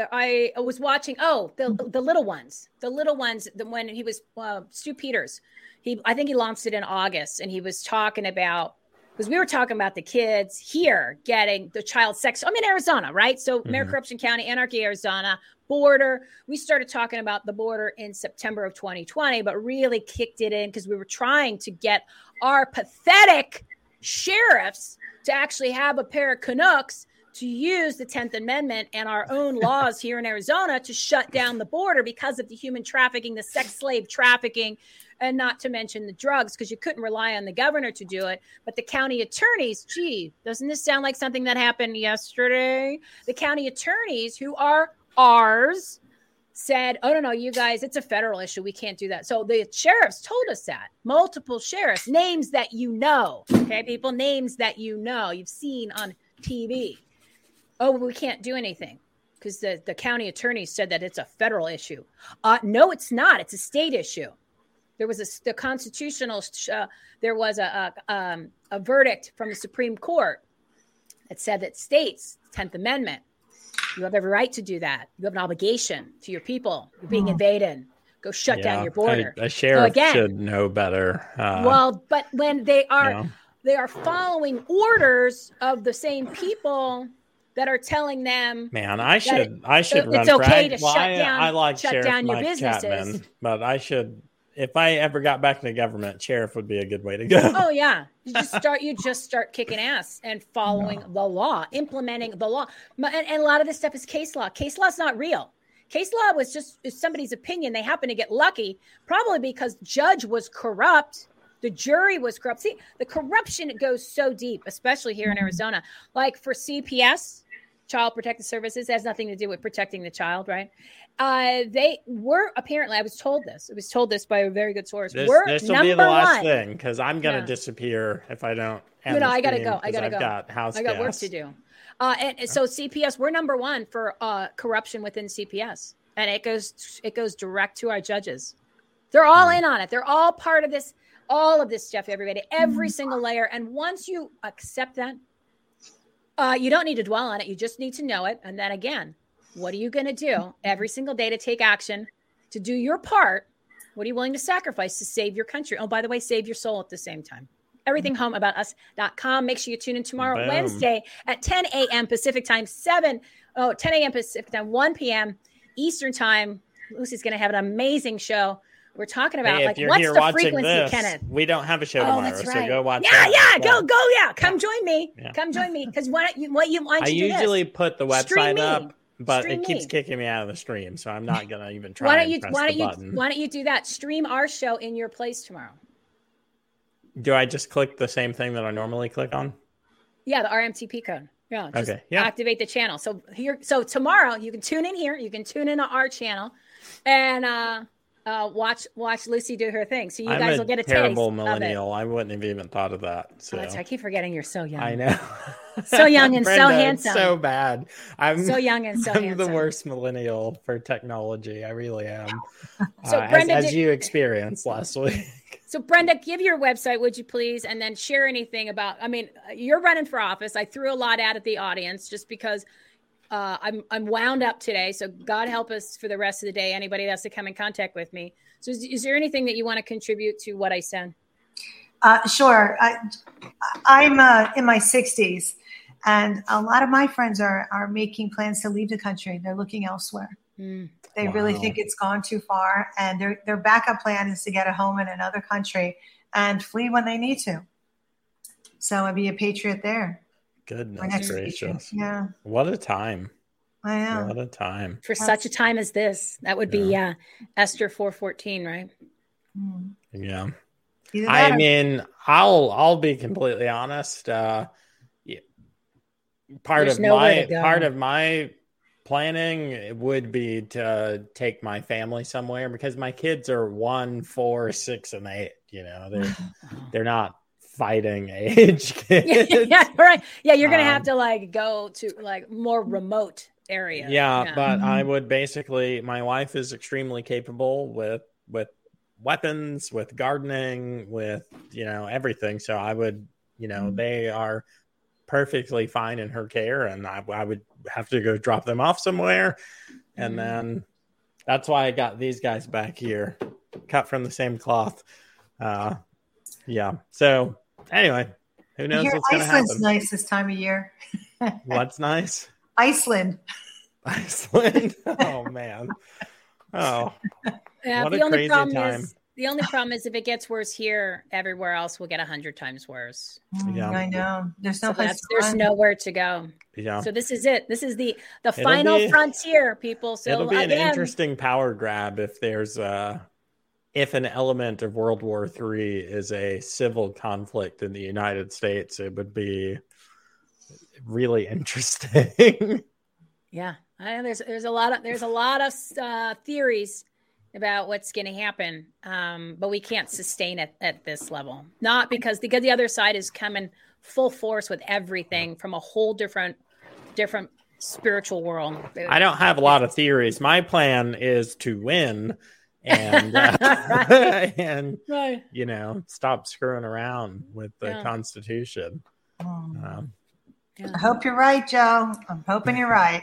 I I was watching. Oh, the the little ones, the little ones. The, when he was uh, Stu Peters, he I think he launched it in August, and he was talking about. Because we were talking about the kids here getting the child sex. I'm in Arizona, right? So mm-hmm. Mayor Corruption County, Anarchy, Arizona, border. We started talking about the border in September of twenty twenty, but really kicked it in because we were trying to get our pathetic sheriffs to actually have a pair of Canucks to use the tenth Amendment and our own laws here in Arizona to shut down the border because of the human trafficking, the sex slave trafficking, and not to mention the drugs, because you couldn't rely on the governor to do it. But the county attorneys, gee, doesn't this sound like something that happened yesterday? The county attorneys, who are ours, said, oh, no, no, you guys, it's a federal issue. We can't do that. So the sheriffs told us that. Multiple sheriffs, names that you know, okay, people, names that you know, you've seen on T V. Oh, we can't do anything because the, the county attorney said that it's a federal issue. Uh, no, it's not. It's a state issue. There was a the constitutional. Uh, there was a a, um, a verdict from the Supreme Court that said that states, tenth Amendment, you have every right to do that. You have an obligation to your people. You're being invaded. Go shut yeah, down your border. A, a sheriff so again, should know better. Uh, well, but when they are you know. they are following orders of the same people that are telling them, man, I should it, I should so run it's okay for, to well, shut I, down, I like shut Sheriff down your Mike businesses. Chapman, but I should. If I ever got back into government, sheriff would be a good way to go. Oh yeah, you just start. You just start kicking ass and following no. the law, implementing the law. And, and a lot of this stuff is case law. Case law is not real. Case law was just somebody's opinion. They happen to get lucky, probably because judge was corrupt. The jury was corrupt. See, the corruption goes so deep, especially here in Arizona. Like for C P S, Child Protective Services. It has nothing to do with protecting the child, right? Uh, they were apparently, I was told this. I was told this by a very good source. This, we're this will number be the last one. thing because I'm going to Yeah. disappear if I don't. No, no, I gotta go. I gotta I've go. Got house I got gas. work to do. Uh, and, and so C P S, we're number one for uh, corruption within C P S, and it goes it goes direct to our judges. They're all in on it. They're all part of this. All of this stuff, everybody, every single layer. And once you accept that, uh, you don't need to dwell on it. You just need to know it. And then again, what are you going to do every single day to take action, to do your part? What are you willing to sacrifice to save your country? Oh, by the way, save your soul at the same time. everything home about us dot com. Make sure you tune in tomorrow, Boom. Wednesday at ten a.m. Pacific time, seven, oh, ten a.m. Pacific time, one p.m. Eastern time. Lucy's going to have an amazing show. We're talking about Hey, like if you're what's here the watching frequency, this, Kenneth? we don't have a show Oh, tomorrow, that's so right. go watch. Yeah, that. yeah, go, go, yeah. Come Yeah. join me. Yeah. Come join me. Because why don't you? What you want I you do usually this? put the Stream website me. up, but Stream it keeps me. kicking me out of the stream, so I'm not gonna even try. Why don't and you? press Why the don't you? button. Why don't you do that? Stream our show in your place tomorrow. Do I just click the same thing that I normally click on? Yeah, the R M T P code. Yeah, just Okay, yeah. activate the channel. So here, so tomorrow you can tune in here. You can tune in to our channel, and uh, uh, watch watch Lucy do her thing. So you I'm guys a will get a terrible taste millennial. I wouldn't have even thought of that. So of it. Oh, that's right. I keep forgetting you're so young. I know. So young and so Brenda, it's handsome. so bad. I'm So young and so I'm handsome. the worst millennial for technology. I really am. So uh, Brenda, as, as did- you experienced last week. So Brenda, give your website, would you please, and then share anything about. I mean, you're running for office. I threw a lot out at the audience just because uh, I'm I'm wound up today. So God help us for the rest of the day. Anybody that has to come in contact with me. So is, is there anything that you want to contribute to what I said? Uh, sure. I, I'm uh, in my sixties, and a lot of my friends are are making plans to leave the country. They're looking elsewhere. Mm. They Wow. really think it's gone too far, and their their backup plan is to get a home in another country and flee when they need to. So I'd be a patriot there. My Goodness next gracious. speech. Yeah, What a time. I am. What a time. For such a time as this, that would be uh, Esther four fourteen, right? Mm. Yeah. Either that I or- mean, I'll I'll be completely honest. Uh, yeah, part There's of nowhere my to go. part of my planning would be to take my family somewhere because my kids are one, four, six, and eight. You know, they're they're not fighting age kids. yeah, yeah, right. Yeah, you're gonna have Um, to like go to like more remote area. Yeah, but Mhm. I would basically. My wife is extremely capable with with weapons, with gardening, with you know everything. So I would, you know, Mhm. they are perfectly fine in her care, and I, I would have to go drop them off somewhere, and Mhm. then that's why I got these guys back here, cut from the same cloth. Uh, yeah. So anyway, who knows Here, what's going to Iceland's happen? nice this time of year. What's nice? Iceland. Iceland. Oh man. Oh, Yeah, What the a only crazy problem time. is the only problem is if it gets worse here, everywhere else will get a hundred times worse. Mm, Yeah. I know. There's no So place that's, to there's run. nowhere to go. yeah. So this is it. This is the the It'll final be- frontier, people. So It'll be an again, interesting power grab if there's uh if an element of World War Three is a civil conflict in the United States. It would be really interesting. yeah, I know there's there's a lot of there's a lot of uh, theories about what's going to happen, um, but we can't sustain it at this level. Not because because the other side is coming full force with everything from a whole different different spiritual world. I don't have a lot of theories. My plan is to win and uh, Right. and Right. you know stop screwing around with the Yeah. Constitution. Mm. Um, I hope you're right, Joe. I'm hoping you're right.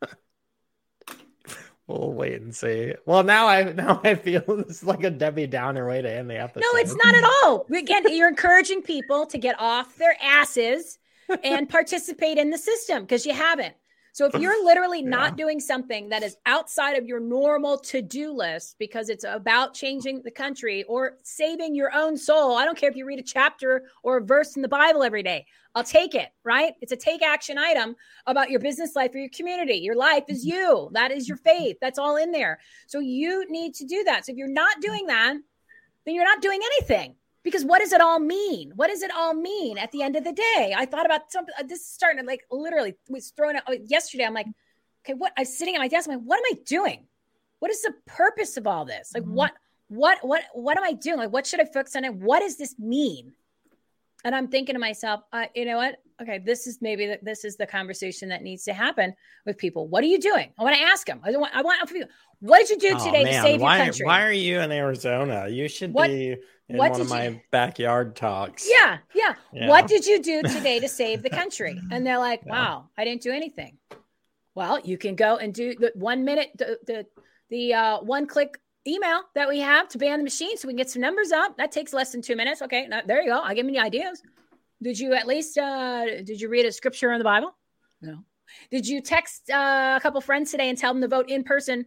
we'll wait and see. Well, now I now I feel this is like a Debbie Downer way to end the episode. No, it's not at all. Again, you're encouraging people to get off their asses and participate in the system because you haven't. So if you're literally not Yeah. doing something that is outside of your normal to-do list because it's about changing the country or saving your own soul, I don't care if you read a chapter or a verse in the Bible every day. I'll take it, right? It's a take action item about your business life or your community. Your life is you. That is your faith. That's all in there. So you need to do that. So if you're not doing that, then you're not doing anything Because what does it all mean? What does it all mean at the end of the day? I thought about something. This is starting to like literally was thrown out yesterday. I'm like, okay, what? I'm sitting at my desk. I'm like, what am I doing? What is the purpose of all this? Like, what, what, what, what am I doing? Like, what should I focus on? And what does this mean? And I'm thinking to myself, uh, you know what? Okay, this is maybe the, this is the conversation that needs to happen with people. What are you doing? I want to ask them. I want. I want. What did you do today oh, to save why, your country? Why are you in Arizona? You should what, be in one of my you, backyard talks. Yeah, yeah, yeah. What did you do today to save the country? And they're like, yeah. "Wow, I didn't do anything." Well, you can go and do the one minute, the the, the uh, one click email that we have to ban the machine, so we can get some numbers up. That takes less than two minutes. Okay, now, there you go. I give me the ideas. Did you at least, uh, did you read a scripture in the Bible? No. Did you text uh, a couple friends today and tell them to vote in person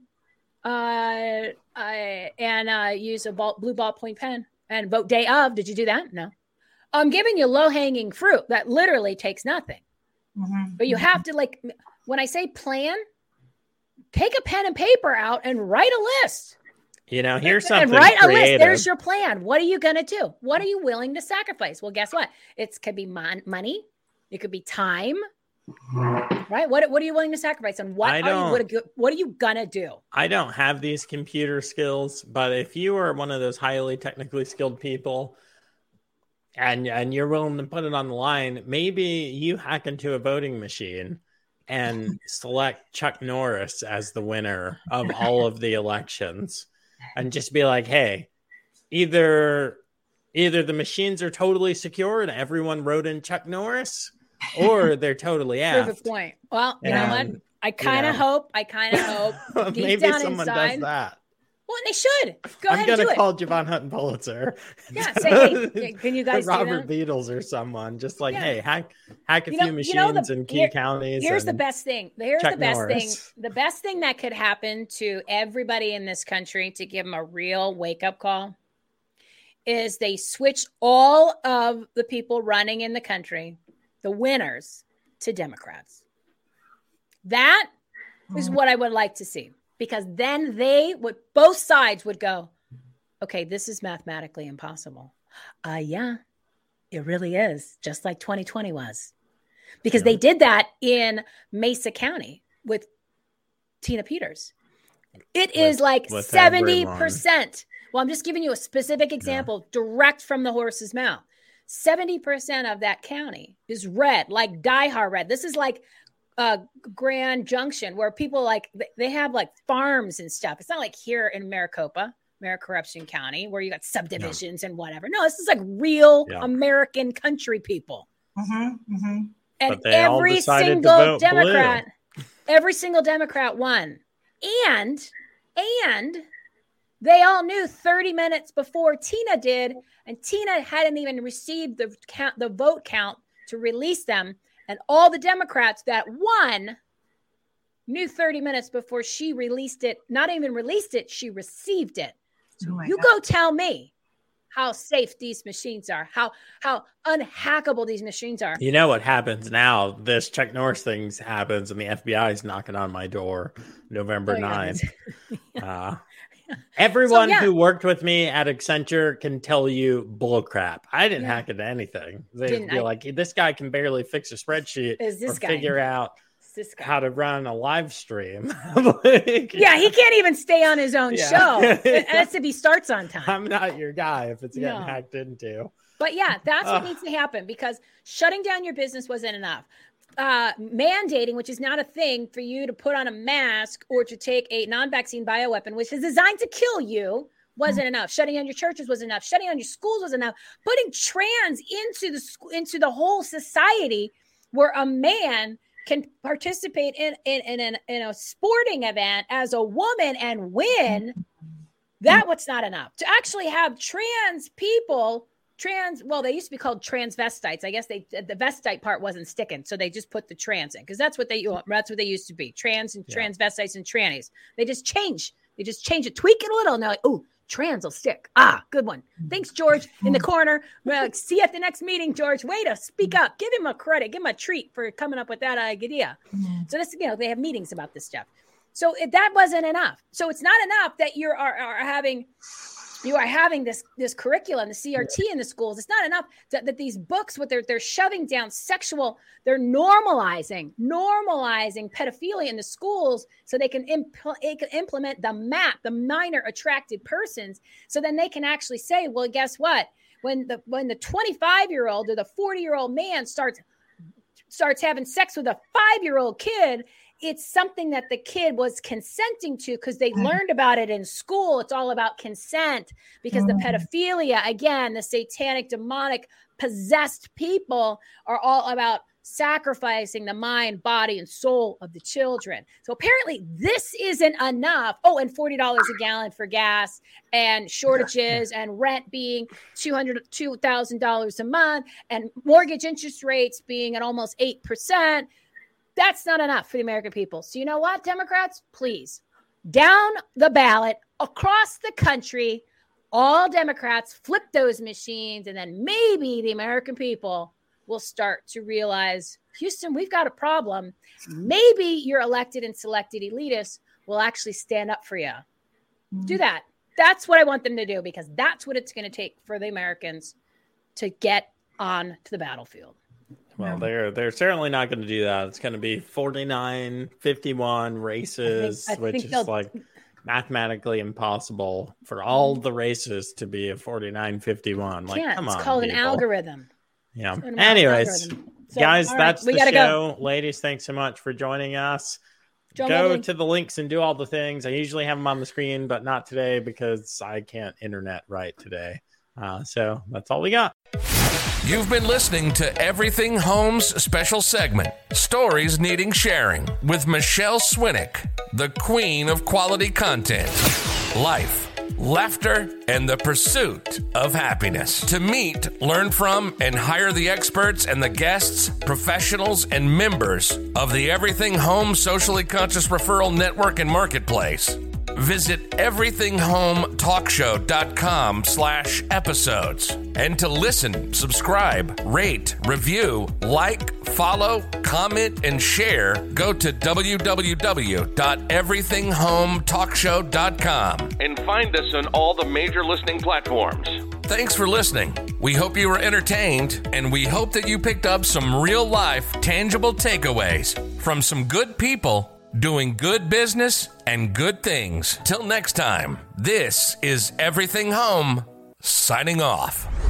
uh, uh, and uh, use a ball, blue ballpoint pen and vote day of? Did you do that? No. I'm giving you low-hanging fruit that literally takes nothing. Mm-hmm. But you have to, like, when I say plan, take a pen and paper out and write a list. You know, here's something and write creative. a list. There's your plan. What are you going to do? What are you willing to sacrifice? Well, guess what? It could be mon- money. It could be time. Right? What What are you willing to sacrifice? And what are you, what, are, what are you going to do? I don't have these computer skills, but if you are one of those highly technically skilled people and, and you're willing to put it on the line, maybe you hack into a voting machine and select Chuck Norris as the winner of all of the elections. And just be like, hey, either either the machines are totally secure and everyone wrote in Chuck Norris, or they're totally effed. Perfect point. Well, you and, know what? I kind of you know. hope. I kind of hope. Deep Maybe down someone inside, does that. Well, they should. Go I'm ahead gonna and do call it. Javon Hutton Pulitzer. Yeah, say, hey, can you guys Robert do that? Beatles or someone. Just like, yeah. hey, hack hack a you few know, machines you know the, in key here, counties. Here's the best thing. Here's Chuck the best Norris. thing. The best thing that could happen to everybody in this country to give them a real wake up call is they switch all of the people running in the country, the winners, to Democrats. That is what I would like to see. Because then they would, both sides would go, okay, this is mathematically impossible. Uh, yeah, it really is. Just like twenty twenty was. Because yeah. they did that in Mesa County with Tina Peters. It with, is like seventy percent. Everyone. Well, I'm just giving you a specific example, yeah. direct from the horse's mouth. seventy percent of that county is red, like diehard red. This is like uh Grand Junction, where people like they have like farms and stuff. It's not like here in Maricopa, Maricorruption County, where you got subdivisions yeah. and whatever. No, this is like real yeah. American country people. Mm-hmm, mm-hmm. And every single Democrat, blue. every single Democrat won. And and they all knew thirty minutes before Tina did, and Tina hadn't even received the count, the vote count to release them. And all the Democrats that won knew thirty minutes before she released it. Not even released it, she received it. So oh you God. Go tell me how safe these machines are, how how unhackable these machines are. You know what happens now? This Chuck Norris thing happens, and the F B I is knocking on my door November ninth. yeah. uh, everyone so, yeah. who worked with me at Accenture can tell you bull crap. I didn't yeah. hack into anything. They'd didn't be I, like, this guy can barely fix a spreadsheet is this or guy. figure out how to run a live stream. like, yeah, he can't even stay on his own yeah. show. That's if he starts on time. I'm not your guy if it's getting no. hacked into. But yeah, that's what needs to happen, because shutting down your business wasn't enough. Uh, mandating, which is not a thing, for you to put on a mask or to take a non-vaccine bioweapon, which is designed to kill you, wasn't mm-hmm. enough. Shutting down your churches was enough. Shutting down your schools was enough. Putting trans into the into the whole society, where a man can participate in in in, an, in a sporting event as a woman and win. That what's not enough. To actually have trans people. Trans, well, they used to be called transvestites. I guess they the vestite part wasn't sticking, so they just put the trans in, because that's what they that's what they used to be. Trans and yeah. transvestites and trannies. They just change. They just change it, tweak it a little, and they're like, oh, trans will stick. Ah, good one. Thanks, George, in the corner. Well, see you at the next meeting, George. Way to speak up. Give him a credit. Give him a treat for coming up with that idea. So this, you know, they have meetings about this stuff. So it, that wasn't enough. So it's not enough that you are, are having You are having this this curriculum, the C R T in the schools. It's not enough that, that these books, what they're they're shoving down sexual, they're normalizing, normalizing pedophilia in the schools so they can, impl- they can implement the MAP, the minor attracted persons. So then they can actually say, well, guess what? When the when the twenty-five-year-old or the forty-year-old man starts starts having sex with a five-year-old kid, it's something that the kid was consenting to because they learned about it in school. It's all about consent because the pedophilia, again, the satanic, demonic, possessed people are all about sacrificing the mind, body, and soul of the children. So apparently this isn't enough. Oh, and forty dollars a gallon for gas and shortages and rent being two hundred dollars, two thousand dollars a month and mortgage interest rates being at almost eight percent. That's not enough for the American people. So you know what, Democrats? Please, down the ballot, across the country, all Democrats flip those machines, and then maybe the American people will start to realize, Houston, we've got a problem. Maybe your elected and selected elitists will actually stand up for you. Mm-hmm. Do that. That's what I want them to do, because that's what it's going to take for the Americans to get on to the battlefield. Well, they're they're certainly not going to do that. It's going to be forty-nine fifty-one races, I think, I which is like mathematically impossible for all the races to be a forty-nine fifty-one. Like, Can't. come it's on, It's called people. an algorithm. Yeah. Anyways, so, guys, right, that's we the gotta show. Go. Ladies, thanks so much for joining us. Joe go Mobley. to the links and do all the things. I usually have them on the screen, but not today because I can't internet right today. Uh, so that's all we got. You've been listening to Everything Homes special segment, Stories Needing Sharing, with Michelle Swinnick, the queen of quality content. Life, laughter, and the pursuit of happiness. To meet, learn from, and hire the experts and the guests, professionals, and members of the Everything Home Socially Conscious Referral Network and Marketplace. Visit everything home talk show dot com slash episodes. And to listen, subscribe, rate, review, like, follow, comment, and share, go to w w w dot everything home talk show dot com. And find us on all the major listening platforms. Thanks for listening. We hope you were entertained, and we hope that you picked up some real-life, tangible takeaways from some good people doing good business and good things. Till next time, this is Everything Home, signing off.